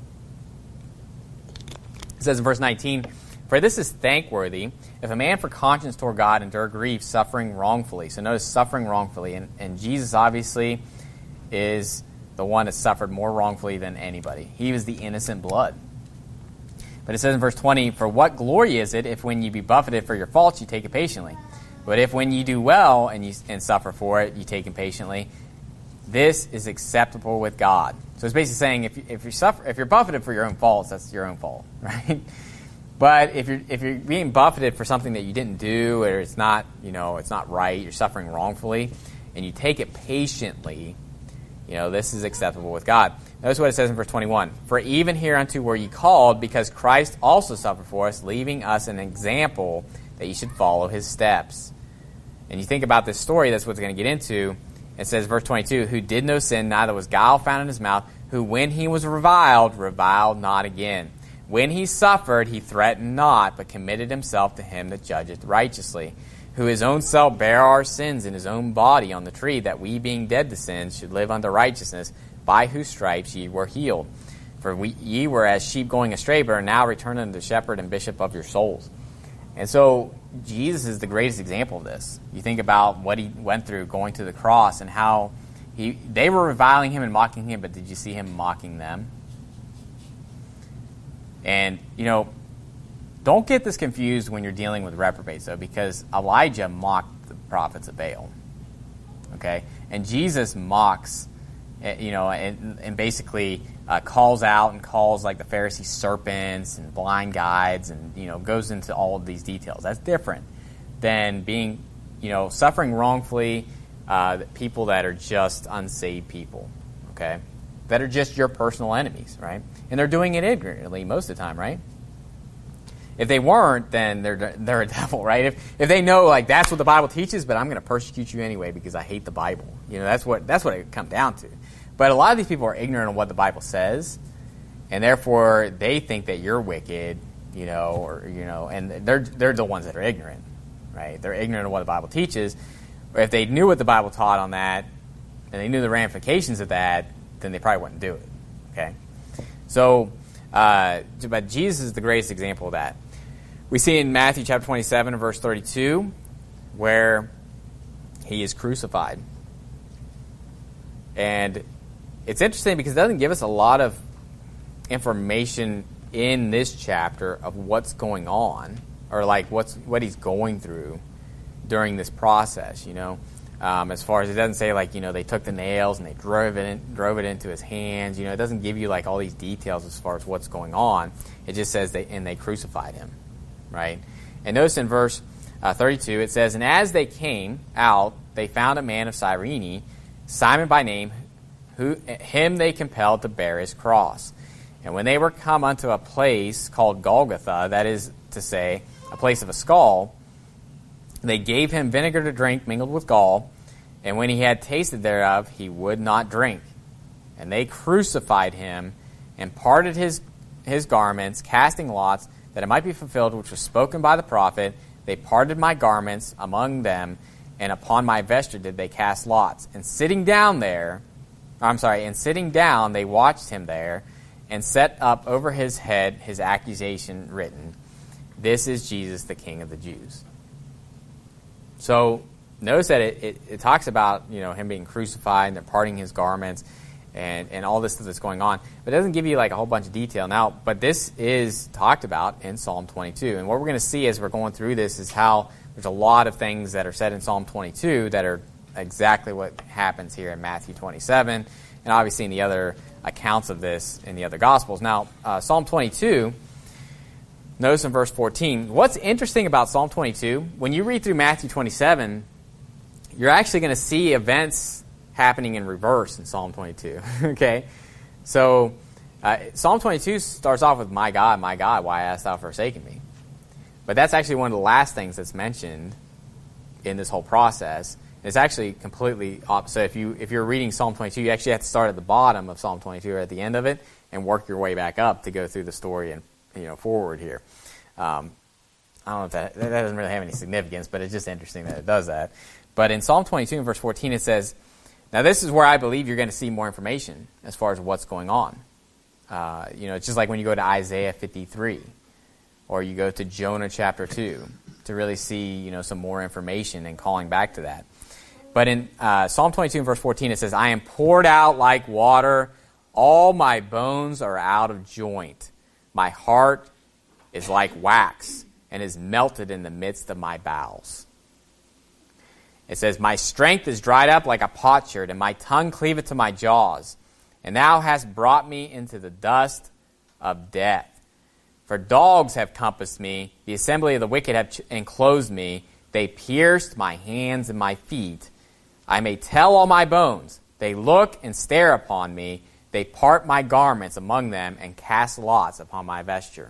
it says in verse nineteen, for this is thankworthy, if a man for conscience toward God endure grief, suffering wrongfully. So notice suffering wrongfully. And, and Jesus obviously is the one that suffered more wrongfully than anybody. He was the innocent blood. But it says in verse twenty, for what glory is it if when you be buffeted for your faults, you take it patiently? But if when you do well and you and suffer for it, you take it patiently, this is acceptable with God. So it's basically saying if you, if you suffer, if you're buffeted for your own faults, that's your own fault, right? But if you're if you're being buffeted for something that you didn't do, or it's not, you know, it's not right, you're suffering wrongfully, and you take it patiently, you know, this is acceptable with God. Notice what it says in verse twenty-one. For even hereunto were ye called, because Christ also suffered for us, leaving us an example that ye should follow his steps. And you think about this story, that's what it's going to get into. It says, verse twenty-two, who did no sin, neither was guile found in his mouth, who when he was reviled, reviled not again. When he suffered, he threatened not, but committed himself to him that judgeth righteously, who his own self bare our sins in his own body on the tree, that we, being dead to sins, should live unto righteousness, by whose stripes ye were healed. For we, ye were as sheep going astray, but are now returned unto the shepherd and bishop of your souls. And so Jesus is the greatest example of this. You think about what he went through going to the cross and how he they were reviling him and mocking him, but did you see him mocking them? And, you know, don't get this confused when you're dealing with reprobates, though, because Elijah mocked the prophets of Baal. Okay? And Jesus mocks, you know, and, and basically uh, calls out and calls, like, the Pharisees serpents and blind guides and, you know, goes into all of these details. That's different than being, you know, suffering wrongfully, uh, people that are just unsaved people, okay? That are just your personal enemies, right? And they're doing it ignorantly most of the time, right? If they weren't, then they're they're a devil, right? If if they know, like, that's what the Bible teaches, but I'm going to persecute you anyway because I hate the Bible. You know, that's what that's what it comes down to. But a lot of these people are ignorant of what the Bible says, and therefore they think that you're wicked, you know, or you know, and they're they're the ones that are ignorant, right? They're ignorant of what the Bible teaches. Or if they knew what the Bible taught on that, and they knew the ramifications of that, then they probably wouldn't do it. Okay, so uh, but Jesus is the greatest example of that. We see in Matthew chapter twenty-seven, verse thirty-two, where he is crucified, and it's interesting because it doesn't give us a lot of information in this chapter of what's going on, or like what's what he's going through during this process. You know. Um, as far as it doesn't say, like, you know, they took the nails and they drove it in, drove it into his hands. You know, it doesn't give you, like, all these details as far as what's going on. It just says, they and they crucified him, right? And notice in verse uh, thirty-two, it says, and as they came out, they found a man of Cyrene, Simon by name, who him they compelled to bear his cross. And when they were come unto a place called Golgotha, that is to say, a place of a skull, they gave him vinegar to drink mingled with gall, and when he had tasted thereof, he would not drink. And they crucified him, and parted his his garments, casting lots, that it might be fulfilled which was spoken by the prophet. They parted my garments among them, and upon my vesture did they cast lots. And sitting down there, I'm sorry, and sitting down they watched him there, and set up over his head his accusation written, this is Jesus, the King of the Jews. So notice that it, it, it talks about, you know, him being crucified and they're parting his garments. and, and all this stuff that's going on. But it doesn't give you like a whole bunch of detail. Now, but this is talked about in Psalm twenty-two. And what we're going to see as we're going through this is how there's a lot of things that are said in Psalm twenty-two that are exactly what happens here in Matthew twenty-seven, and obviously in the other accounts of this in the other Gospels. Now, uh, Psalm twenty-two, notice in verse fourteen, what's interesting about Psalm twenty-two, when you read through Matthew twenty-seven, you're actually going to see events happening in reverse in Psalm twenty-two, okay? So, uh, Psalm twenty-two starts off with, my God, my God, why hast thou forsaken me? But that's actually one of the last things that's mentioned in this whole process. It's actually completely opposite. If you if you're reading Psalm twenty-two, you actually have to start at the bottom of Psalm twenty-two or at the end of it and work your way back up to go through the story and you know forward here. Um, I don't know if that that doesn't really have any significance, but it's just interesting that it does that. But in Psalm twenty-two and verse fourteen, it says, "Now this is where I believe you're going to see more information as far as what's going on. Uh, you know, it's just like when you go to Isaiah fifty-three, or you go to Jonah chapter two to really see you know some more information and calling back to that." But in uh, Psalm twenty-two and verse fourteen, it says, "I am poured out like water. All my bones are out of joint. My heart is like wax and is melted in the midst of my bowels." It says, "My strength is dried up like a potsherd, and my tongue cleaveth to my jaws. And thou hast brought me into the dust of death. For dogs have compassed me. The assembly of the wicked have enclosed me. They pierced my hands and my feet. I may tell all my bones. They look and stare upon me. They part my garments among them and cast lots upon my vesture."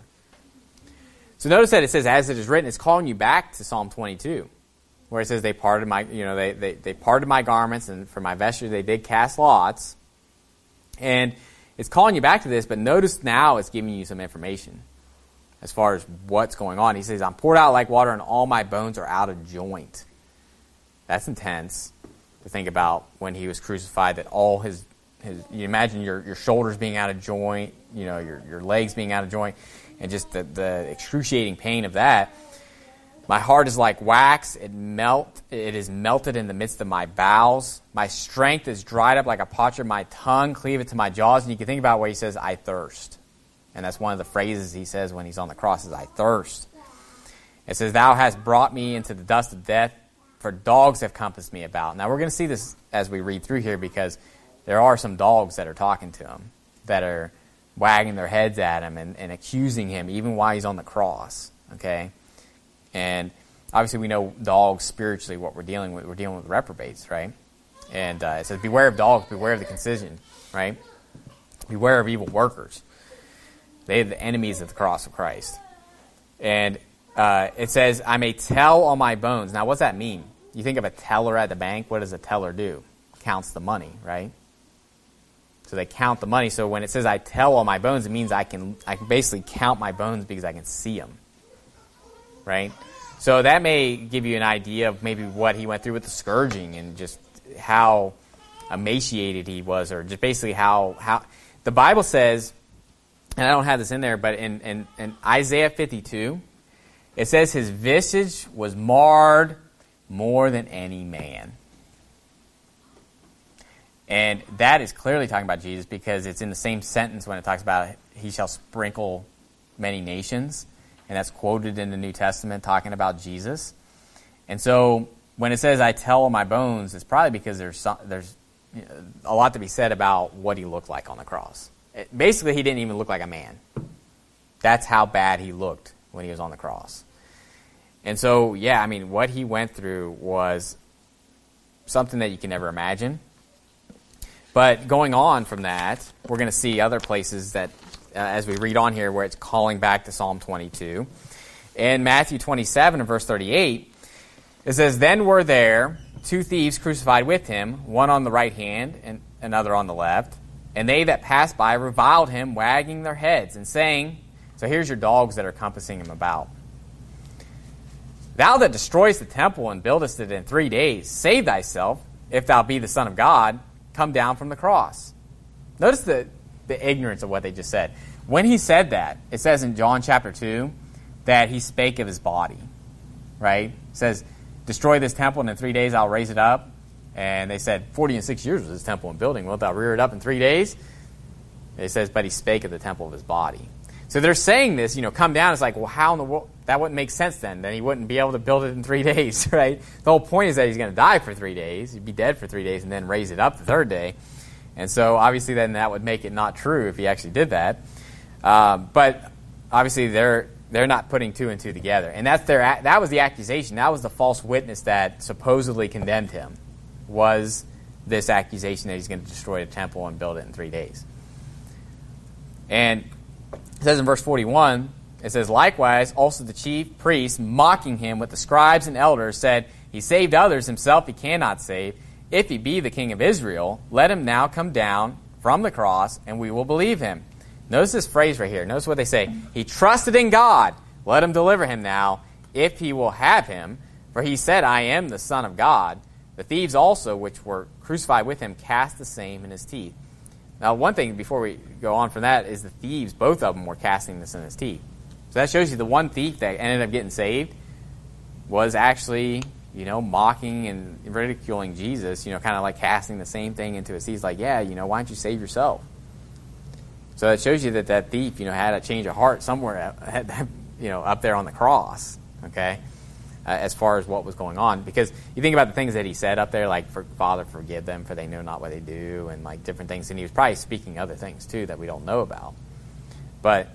So notice that it says, as it is written, it's calling you back to Psalm twenty-two, where it says they parted my, you know, they, they, they parted my garments, and for my vesture they did cast lots. And it's calling you back to this, but notice now it's giving you some information as far as what's going on. He says, "I'm poured out like water, and all my bones are out of joint." That's intense to think about when he was crucified, that all his, his you imagine your, your shoulders being out of joint, you know, your, your legs being out of joint, and just the, the excruciating pain of that. "My heart is like wax, it melt, it is melted in the midst of my bowels. My strength is dried up like a potsherd, my tongue cleaveth to my jaws." And you can think about where he says, "I thirst." And that's one of the phrases he says when he's on the cross is, "I thirst." It says, "Thou hast brought me into the dust of death, for dogs have compassed me about." Now we're going to see this as we read through here, because there are some dogs that are talking to him, that are wagging their heads at him and, and accusing him even while he's on the cross, okay? And obviously we know dogs spiritually, what we're dealing with. We're dealing with reprobates, right? And uh, it says, "Beware of dogs, beware of the concision," right? Beware of evil workers. They are the enemies of the cross of Christ. And uh, it says, "I may tell all my bones." Now, what's that mean? You think of a teller at the bank. What does a teller do? Counts the money, right? So they count the money. So when it says, "I tell all my bones," it means I can I can basically count my bones because I can see them, right? So that may give you an idea of maybe what he went through with the scourging and just how emaciated he was, or just basically how how the Bible says. And I don't have this in there, but in, in, in Isaiah fifty-two, it says his visage was marred more than any man. And that is clearly talking about Jesus, because it's in the same sentence when it talks about he shall sprinkle many nations. And that's quoted in the New Testament talking about Jesus. And so when it says, "I tell all my bones," it's probably because there's some, there's a lot to be said about what he looked like on the cross. It, basically, he didn't even look like a man. That's how bad he looked when he was on the cross. And so, yeah, I mean, what he went through was something that you can never imagine. But going on from that, we're going to see other places that, uh, as we read on here, where it's calling back to Psalm twenty-two. In Matthew twenty-seven and verse thirty-eight, it says, "Then were there two thieves crucified with him, one on the right hand and another on the left. And they that passed by reviled him, wagging their heads, and saying," so here's your dogs that are compassing him about, "Thou that destroyest the temple and buildest it in three days, save thyself, if thou be the Son of God, come down from the cross." Notice the, the ignorance of what they just said. When he said that, it says in John chapter two that he spake of his body, right? It says, "Destroy this temple, and in three days I'll raise it up." And they said, forty and six years was his temple and building. Wilt thou rear it up in three days? It says, but he spake of the temple of his body. So they're saying this, you know, come down. It's like, well, how in the world? That wouldn't make sense then. Then he wouldn't be able to build it in three days, right? The whole point is that he's going to die for three days. He'd be dead for three days and then raise it up the third day. And so obviously then that would make it not true if he actually did that. Uh, but obviously they're they're not putting two and two together. And that's their that was the accusation. That was the false witness that supposedly condemned him, was this accusation that he's going to destroy the temple and build it in three days. And it says in verse forty-one, it says, likewise, also the chief priests, mocking him with the scribes and elders, said, he saved others, himself he cannot save. If he be the king of Israel, let him now come down from the cross, and we will believe him. Notice this phrase right here. Notice what they say. He trusted in God. Let him deliver him now, if he will have him. For he said, I am the Son of God. The thieves also, which were crucified with him, cast the same in his teeth. Now, one thing before we go on from that is the thieves, both of them were casting this in his teeth. So that shows you the one thief that ended up getting saved was actually, you know, mocking and ridiculing Jesus, you know, kind of like casting the same thing into his teeth. He's like, yeah, you know, why don't you save yourself? So it shows you that that thief, you know, had a change of heart somewhere, you know, up there on the cross, okay, uh, as far as what was going on. Because you think about the things that he said up there, like, for, Father, forgive them, for they know not what they do, and, like, different things. And he was probably speaking other things, too, that we don't know about. But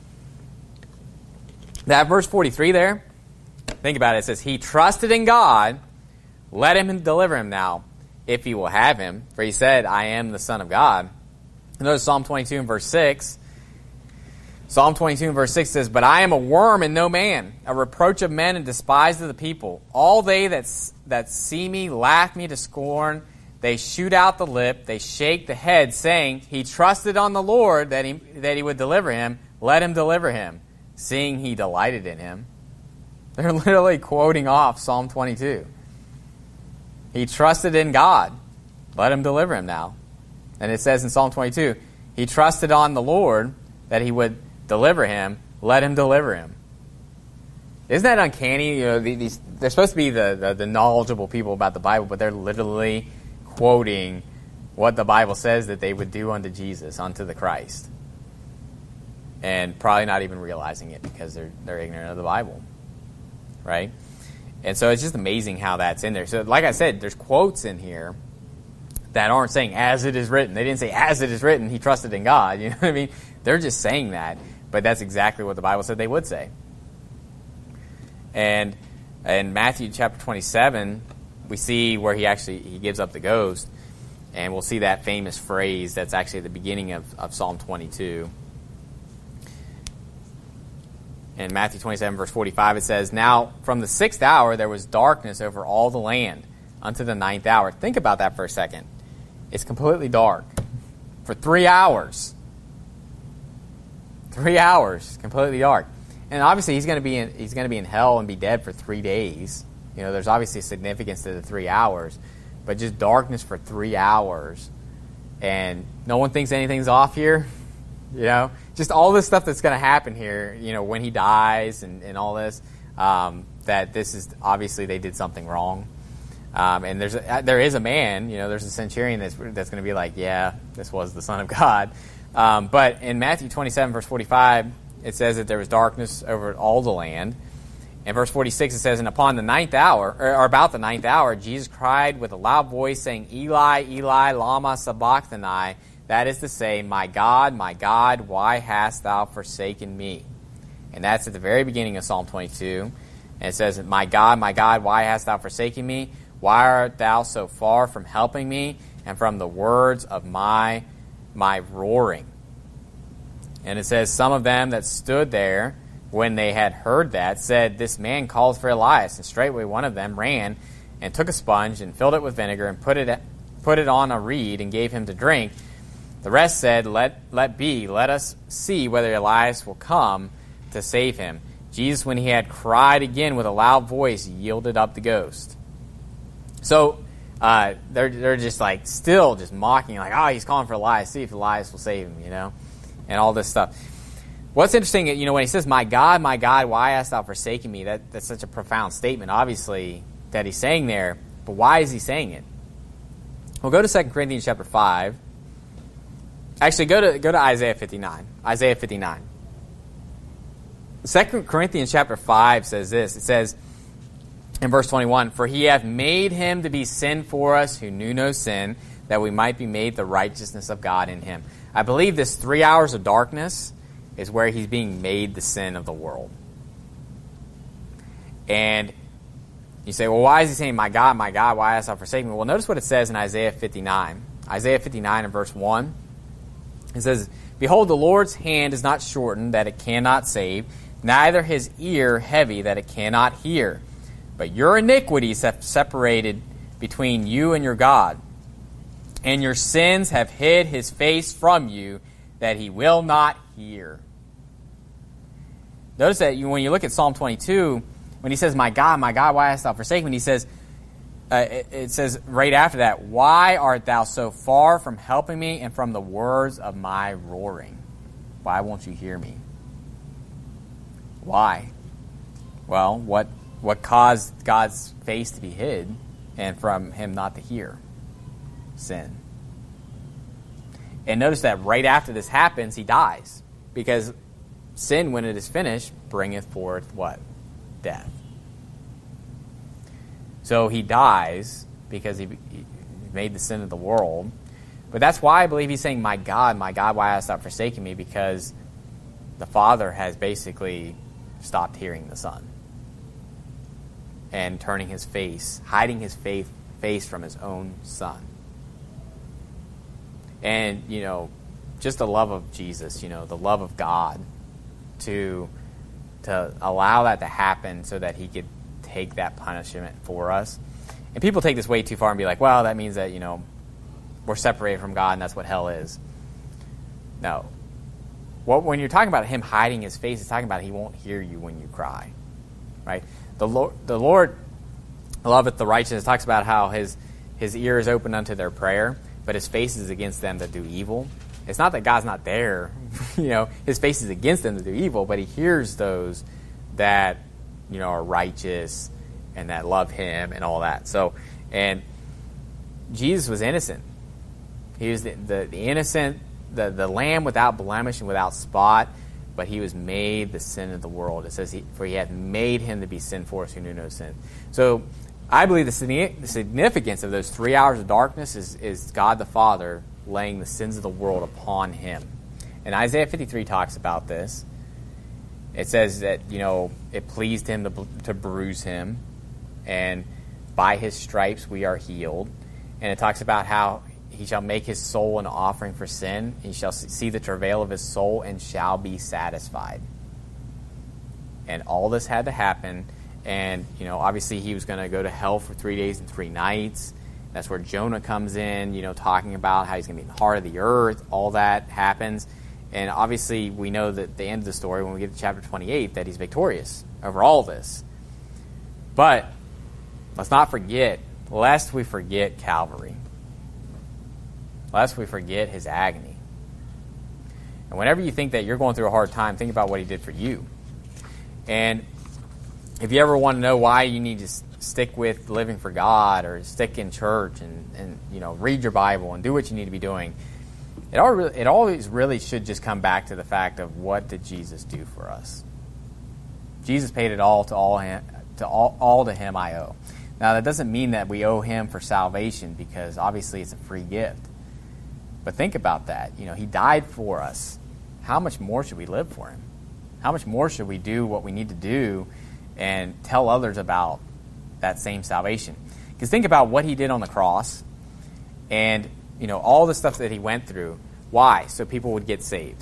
that verse forty-three there, think about it. It says, he trusted in God. Let him deliver him now, if he will have him. For he said, I am the Son of God. Notice Psalm twenty-two and verse six. Psalm twenty-two and verse six says, but I am a worm and no man, a reproach of men and despised of the people. All they that, that see me laugh me to scorn. They shoot out the lip. They shake the head, saying, he trusted on the Lord that he, that he would deliver him. Let him deliver him, seeing he delighted in him. They're literally quoting off Psalm twenty-two. He trusted in God. Let him deliver him now. And it says in Psalm twenty-two, he trusted on the Lord that he would deliver him. Let him deliver him. Isn't that uncanny? You know, these they're supposed to be the, the, the knowledgeable people about the Bible, but they're literally quoting what the Bible says that they would do unto Jesus, unto the Christ. And probably not even realizing it because they're they're ignorant of the Bible. Right? And so it's just amazing how that's in there. So like I said, there's quotes in here that aren't saying as it is written. They didn't say as it is written, he trusted in God. You know what I mean? They're just saying that, but that's exactly what the Bible said they would say. And in Matthew chapter twenty-seven, we see where he actually he gives up the ghost, and we'll see that famous phrase that's actually at the beginning of, of Psalm twenty-two. In Matthew twenty-seven, verse forty-five, it says, now from the sixth hour there was darkness over all the land unto the ninth hour. Think about that for a second. It's completely dark for three hours. Three hours, completely dark. And obviously he's going to be in, he's going to be in hell and be dead for three days. You know, there's obviously significance to the three hours, but just darkness for three hours, and no one thinks anything's off here. You know, just all this stuff that's going to happen here. You know, when he dies and, and all this, um, that this is obviously they did something wrong. Um, and there's a, there is a man, you know, there's a centurion that's that's going to be like, yeah, this was the Son of God. Um, but in Matthew twenty-seven, verse forty-five, it says that there was darkness over all the land. In verse forty-six, it says, and upon the ninth hour, or, or about the ninth hour, Jesus cried with a loud voice, saying, Eli, Eli, lama sabachthani. That is to say, my God, my God, why hast thou forsaken me? And that's at the very beginning of Psalm twenty-two. And it says, my God, my God, why hast thou forsaken me? Why art thou so far from helping me and from the words of my my roaring? And it says, some of them that stood there, when they had heard that, said, this man called for Elias. And straightway one of them ran and took a sponge and filled it with vinegar and put it put it on a reed and gave him to drink. The rest said, let, let be, let us see whether Elias will come to save him. Jesus, when he had cried again with a loud voice, yielded up the ghost. So uh, they're they're just like still just mocking, like, oh, he's calling for Elias. See if Elias will save him, you know, and all this stuff. What's interesting, you know, when he says, my God, my God, why hast thou forsaken me? That that's such a profound statement, obviously, that he's saying there. But why is he saying it? Well, go to Second Corinthians chapter five. Actually, go to go to Isaiah fifty-nine. Isaiah fifty-nine. Second Corinthians chapter five says this. It says in verse twenty-one, "For he hath made him to be sin for us who knew no sin, that we might be made the righteousness of God in him." I believe this three hours of darkness is where he's being made the sin of the world. And you say, well, why is he saying, my God, my God, why hast thou forsaken me? Well, notice what it says in Isaiah fifty-nine. Isaiah fifty-nine and verse one. It says, "Behold, the Lord's hand is not shortened, that it cannot save, neither his ear heavy, that it cannot hear. But your iniquities have separated between you and your God, and your sins have hid his face from you, that he will not hear." Notice that you, when you look at Psalm twenty-two, when he says, "My God, my God, why hast thou forsaken me?" He says, uh, it, it says right after that, "Why art thou so far from helping me and from the words of my roaring? Why won't you hear me?" Why? Well, what what caused God's face to be hid and from him not to hear? Sin. And notice that right after this happens, he dies. Because sin, when it is finished, bringeth forth what? Death. So he dies because he, he made the sin of the world. But that's why I believe he's saying, "My God, my God, why hast thou forsaken me?" Because the Father has basically stopped hearing the Son and turning his face, hiding his face, face from his own Son. And, you know, just the love of Jesus, you know, the love of God to to allow that to happen so that he could take that punishment for us. And people take this way too far and be like, well, that means that, you know, we're separated from God and that's what hell is. No. Well, when you're talking about him hiding his face, it's talking about he won't hear you when you cry. Right? The Lord, the Lord loveth the righteous. It talks about how his, his ear is open unto their prayer, but his face is against them that do evil. It's not that God's not there. you know, his face is against them that do evil, but he hears those that, you know, are righteous and that love him and all that. So, and Jesus was innocent. He was the, the, the innocent, the, the lamb without blemish and without spot, but he was made the sin of the world. It says, he, for he hath made him to be sin for us who knew no sin. So I believe the, the significance of those three hours of darkness is, is God the Father laying the sins of the world upon him. And Isaiah fifty-three talks about this. It says that, you know, it pleased him to, to bruise him, and by his stripes we are healed. And it talks about how he shall make his soul an offering for sin. He shall see the travail of his soul and shall be satisfied. And all this had to happen. And, you know, obviously he was going to go to hell for three days and three nights. That's where Jonah comes in, you know, talking about how he's going to be in the heart of the earth. All that happens. And obviously we know that the end of the story, when we get to chapter twenty-eight, that he's victorious over all this. But let's not forget, lest we forget Calvary. Lest we forget his agony. And whenever you think that you're going through a hard time, think about what he did for you. And if you ever want to know why you need to stick with living for God or stick in church and, and you know, read your Bible and do what you need to be doing, it, all, it always really should just come back to the fact of what did Jesus do for us. Jesus paid it all to all him, to all, all to him I owe. Now that doesn't mean that we owe him for salvation, because obviously it's a free gift. But think about that. You know, he died for us. How much more should we live for him? How much more should we do what we need to do and tell others about that same salvation? Because think about what he did on the cross and, you know, all the stuff that he went through. Why? So people would get saved.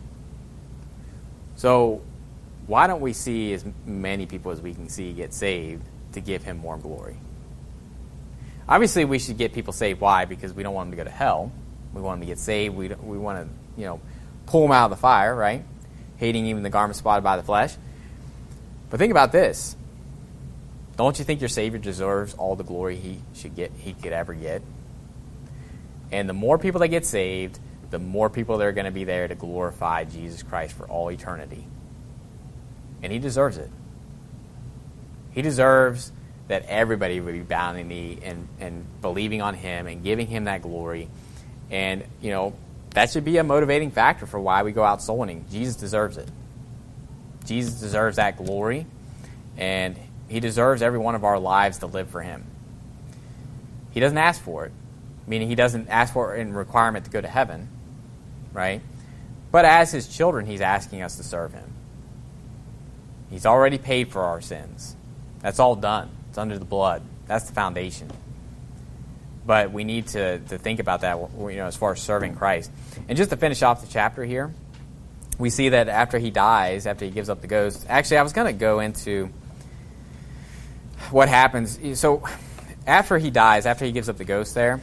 So why don't we see as many people as we can see get saved to give him more glory? Obviously, we should get people saved. Why? Because we don't want them to go to hell. We want them to get saved. We we want to, you know, pull them out of the fire, right? Hating even the garment spotted by the flesh. But think about this. Don't you think your Savior deserves all the glory he should get, he could ever get? And the more people that get saved, the more people that are going to be there to glorify Jesus Christ for all eternity. And he deserves it. He deserves that everybody would be bowing the knee and, and believing on him and giving him that glory. And, you know, that should be a motivating factor for why we go out soul winning. Jesus deserves it. Jesus deserves that glory, and he deserves every one of our lives to live for him. He doesn't ask for it, meaning he doesn't ask for it in requirement to go to heaven, right? But as his children, he's asking us to serve him. He's already paid for our sins. That's all done. It's under the blood. That's the foundation. But we need to, to think about that, you know, as far as serving Christ. And just to finish off the chapter here, we see that after he dies, after he gives up the ghost. Actually, I was going to go into what happens. So after he dies, after he gives up the ghost there,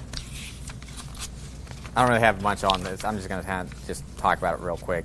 I don't really have much on this. I'm just going to kind of just talk about it real quick.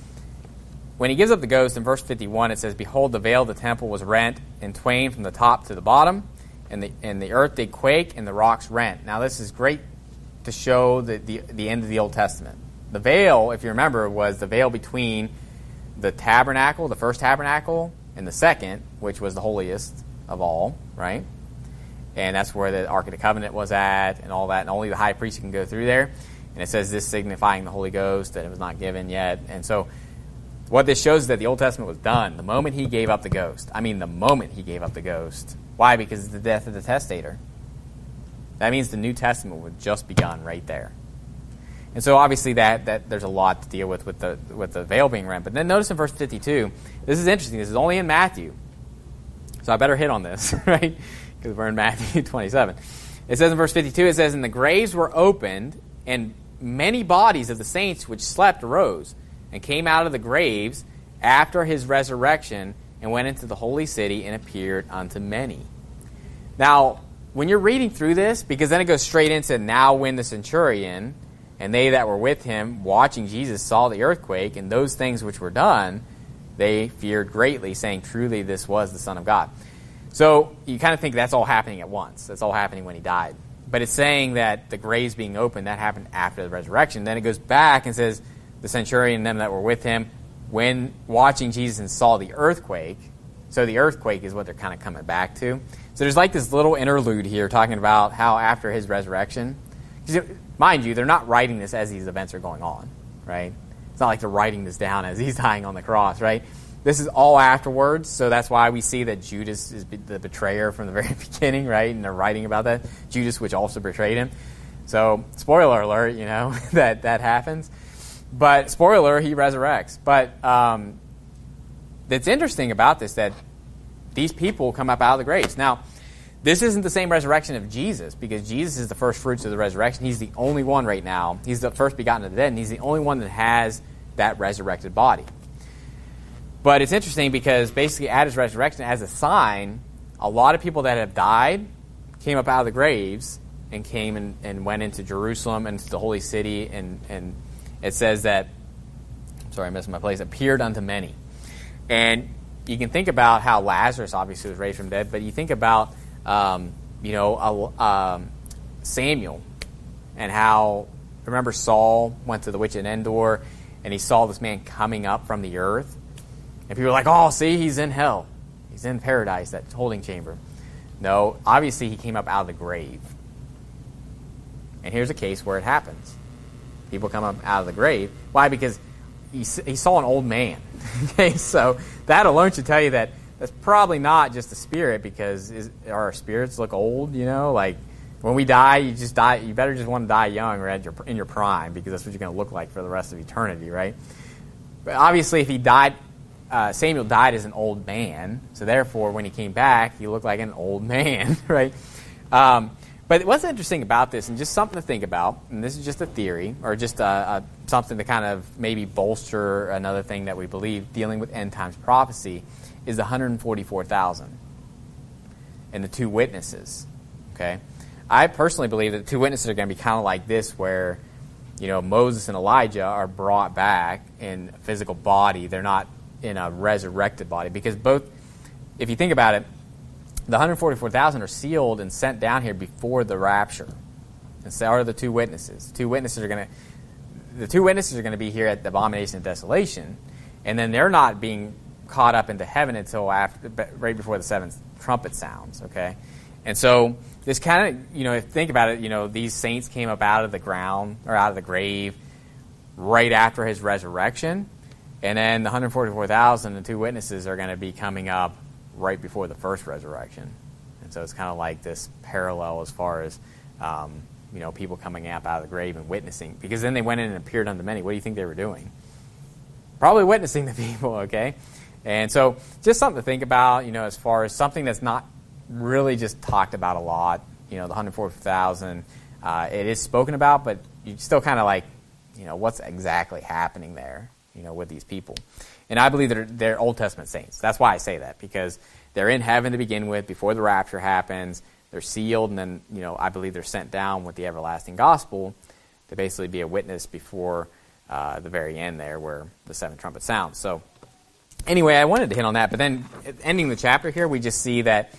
When he gives up the ghost, in verse fifty-one, it says, "Behold, the veil of the temple was rent in twain from the top to the bottom, and the and the earth did quake, and the rocks rent." Now, this is great to show the, the, the end of the Old Testament. The veil, if you remember, was the veil between the tabernacle, the first tabernacle, and the second, which was the holiest of all, right? And that's where the Ark of the Covenant was at and all that, and only the high priest can go through there. And it says this signifying the Holy Ghost, that it was not given yet. And so what this shows is that the Old Testament was done the moment he gave up the ghost. I mean, the moment he gave up the ghost. Why? Because it's the death of the testator. That means the New Testament was just begun right there. And so obviously that, that there's a lot to deal with with the with the veil being rent. But then notice in verse fifty-two, this is interesting. This is only in Matthew. So I better hit on this, right? Because we're in Matthew twenty-seven. It says in verse fifty-two, it says, "And the graves were opened, and many bodies of the saints which slept arose, and came out of the graves after his resurrection, and went into the holy city, and appeared unto many." Now, when you're reading through this, because then it goes straight into, "Now when the centurion and they that were with him, watching Jesus, saw the earthquake, and those things which were done, they feared greatly, saying, Truly this was the Son of God." So you kind of think that's all happening at once. That's all happening when he died. But it's saying that the graves being opened, that happened after the resurrection. Then it goes back and says, the centurion and them that were with him, when watching Jesus and saw the earthquake. So the earthquake is what they're kind of coming back to. So there's like this little interlude here talking about how after his resurrection, mind you, they're not writing this as these events are going on, right? It's not like they're writing this down as he's dying on the cross, right? This is all afterwards, so that's why we see that Judas is the betrayer from the very beginning, right? And they're writing about that. Judas, which also betrayed him. So, spoiler alert, you know, that that happens. But, spoiler, he resurrects. But um, that's interesting about this, that these people come up out of the graves. Now, this isn't the same resurrection of Jesus, because Jesus is the first fruits of the resurrection. He's the only one right now. He's the first begotten of the dead, and he's the only one that has that resurrected body. But it's interesting because basically at his resurrection, as a sign, a lot of people that have died came up out of the graves and came and, and went into Jerusalem and into the holy city. And, and it says that, sorry, I missed my place, appeared unto many. And you can think about how Lazarus obviously was raised from the dead, but you think about, um, you know, uh, um, Samuel and how, remember Saul went to the witch at Endor and he saw this man coming up from the earth. And people are like, oh, see, he's in hell. He's in paradise, that holding chamber. No, obviously he came up out of the grave. And here's a case where it happens. People come up out of the grave. Why? Because he, he saw an old man. Okay, so that alone should tell you that that's probably not just a spirit, because is, our spirits look old, you know? Like, when we die, you just die. You better just want to die young or at your, in your prime, because that's what you're going to look like for the rest of eternity, right? But obviously, if he died... Uh, Samuel died as an old man, so therefore, when he came back, he looked like an old man, right? Um, but what's interesting about this, and just something to think about, and this is just a theory, or just a, a, something to kind of maybe bolster another thing that we believe dealing with end times prophecy, is the one hundred forty-four thousand and the two witnesses, okay? I personally believe that the two witnesses are going to be kind of like this, where, you know, Moses and Elijah are brought back in a physical body. They're not in a resurrected body, because both, if you think about it, the one hundred forty-four thousand are sealed and sent down here before the rapture, and so are the two witnesses. The two witnesses are going to, the two witnesses are going to be here at the abomination of desolation, and then they're not being caught up into heaven until after right before the seventh trumpet sounds, okay? And so this kind of, you know, if you think about it, you know, these saints came up out of the ground, or out of the grave, right after his resurrection, and then the one hundred forty-four thousand, the two witnesses, are going to be coming up right before the first resurrection. And so it's kind of like this parallel as far as, um, you know, people coming up out of the grave and witnessing. Because then they went in and appeared unto many. What do you think they were doing? Probably witnessing the people, okay? And so just something to think about, you know, as far as something that's not really just talked about a lot. You know, the one hundred forty thousand, uh, it is spoken about, but you still kind of like, you know, what's exactly happening there, you know, with these people. And I believe that they're Old Testament saints. That's why I say that, because they're in heaven to begin with before the rapture happens. They're sealed, and then, you know, I believe they're sent down with the everlasting gospel to basically be a witness before uh, the very end there where the seventh trumpet sounds. So anyway, I wanted to hit on that. But then ending the chapter here, we just see that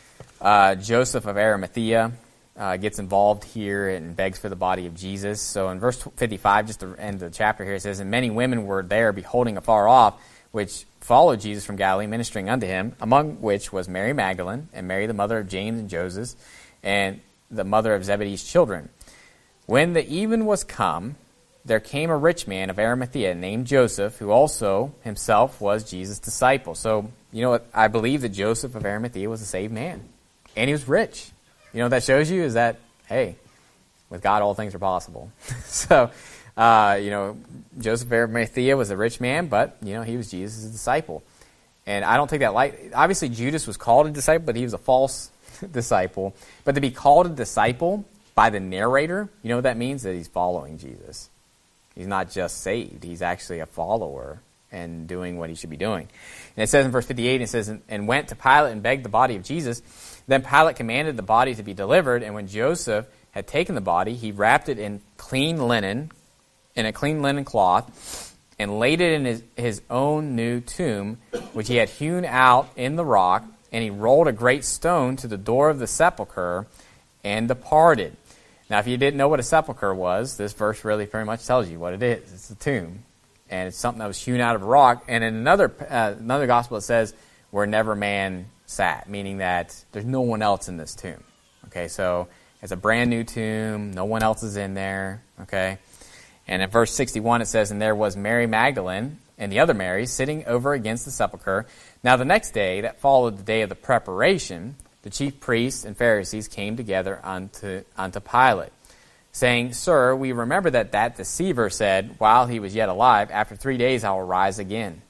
uh, Joseph of Arimathea uh, gets involved here and begs for the body of Jesus. So in verse fifty-five, just to end the chapter here, it says, "And many women were there beholding afar off, which followed Jesus from Galilee, ministering unto him, among which was Mary Magdalene, and Mary the mother of James and Joseph, and the mother of Zebedee's children. When the even was come, there came a rich man of Arimathea named Joseph, who also himself was Jesus' disciple." So, you know what? I believe that Joseph of Arimathea was a saved man. And he was rich. You know what that shows you is that, hey, with God all things are possible. so, uh, you know, Joseph of Arimathea was a rich man, but, you know, he was Jesus' disciple. And I don't take that light. Obviously, Judas was called a disciple, but he was a false disciple. But to be called a disciple by the narrator, you know what that means? That he's following Jesus. He's not just saved. He's actually a follower and doing what he should be doing. And it says in verse fifty-eight, it says, "And went to Pilate and begged the body of Jesus. Then Pilate commanded the body to be delivered. And when Joseph had taken the body, he wrapped it in clean linen, in a clean linen cloth, and laid it in his, his own new tomb, which he had hewn out in the rock. And he rolled a great stone to the door of the sepulchre and departed." Now, if you didn't know what a sepulchre was, this verse really pretty much tells you what it is. It's a tomb, and it's something that was hewn out of a rock. And in another uh, another gospel, it says, "where never man sat," meaning that there's no one else in this tomb. Okay, so it's a brand new tomb. No one else is in there. Okay, and in verse sixty-one, it says, "And there was Mary Magdalene and the other Mary sitting over against the sepulchre. Now the next day that followed the day of the preparation, the chief priests and Pharisees came together unto, unto Pilate, saying, Sir, we remember that that deceiver said, while he was yet alive, after three days I will rise again."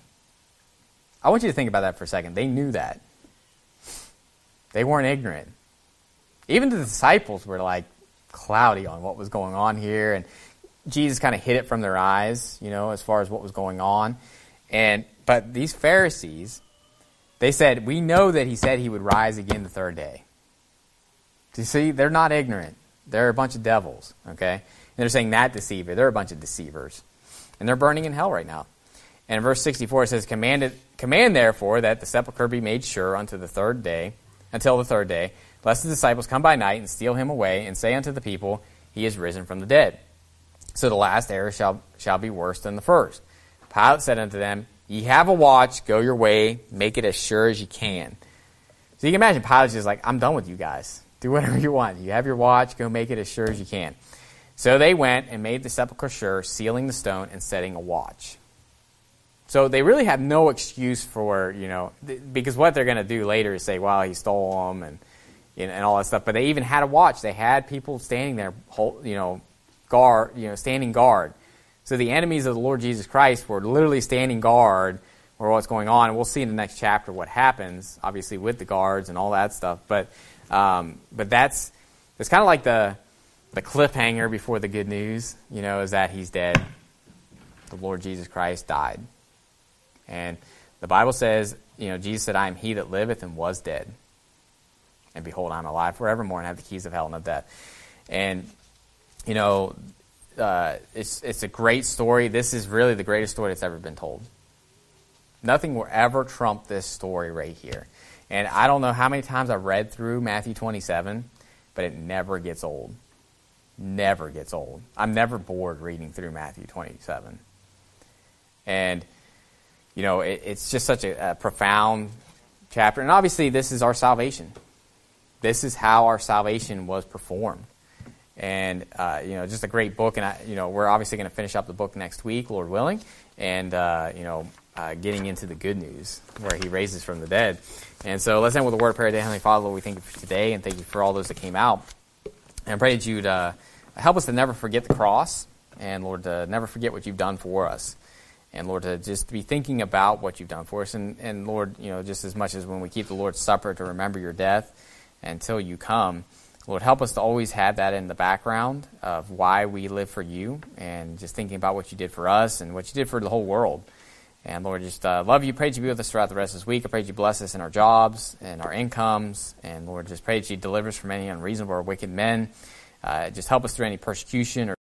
I want you to think about that for a second. They knew that. They weren't ignorant. Even the disciples were like cloudy on what was going on here, and Jesus kind of hid it from their eyes, you know, as far as what was going on. And but these Pharisees, they said, "We know that he said he would rise again the third day." Do you see? They're not ignorant. They're a bunch of devils, okay? And they're saying that deceiver. They're a bunch of deceivers. And they're burning in hell right now. And in verse sixty-four, it says, Commanded, Command therefore that the sepulchre be made sure unto the third day, until the third day, lest the disciples come by night and steal him away, and say unto the people, He is risen from the dead. So the last error shall, shall be worse than the first. Pilate said unto them, Ye have a watch, go your way, make it as sure as you can. So you can imagine Pilate's just like, I'm done with you guys. Do whatever you want. You have your watch, go make it as sure as you can. So they went and made the sepulchre sure, sealing the stone and setting a watch. So they really have no excuse for, you know, th- because what they're going to do later is say, well, he stole them and, you know, and all that stuff. But they even had a watch. They had people standing there, you know, guard, you know, standing guard. So the enemies of the Lord Jesus Christ were literally standing guard for what's going on. And we'll see in the next chapter what happens, obviously, with the guards and all that stuff. But um, but that's it's kind of like the the cliffhanger before the good news, you know, is that he's dead. The Lord Jesus Christ died. And the Bible says, you know, Jesus said, I am he that liveth and was dead. And behold, I'm alive forevermore and have the keys of hell and of death. And, you know, uh, it's it's a great story. This is really the greatest story that's ever been told. Nothing will ever trump this story right here. And I don't know how many times I've read through Matthew twenty-seven, but it never gets old. Never gets old. I'm never bored reading through Matthew twenty-seven. And, you know, it, it's just such a, a profound chapter. And obviously, this is our salvation. This is how our salvation was performed. And, uh, you know, just a great book. And, I, you know, we're obviously going to finish up the book next week, Lord willing. And, uh, you know, uh, getting into the good news where he raises from the dead. And so let's end with a word of prayer. Dear Heavenly Father, Lord, we thank you for today. And thank you for all those that came out. And I pray that you'd uh, help us to never forget the cross. And, Lord, to never forget what you've done for us. And, Lord, to just be thinking about what you've done for us. And, and, Lord, you know, just as much as when we keep the Lord's Supper, to remember your death until you come. Lord, help us to always have that in the background of why we live for you, and just thinking about what you did for us and what you did for the whole world. And, Lord, just uh, love you. Pray that you be with us throughout the rest of this week. I pray that you bless us in our jobs and our incomes. And, Lord, just pray that you deliver us from any unreasonable or wicked men. Uh, just help us through any persecution or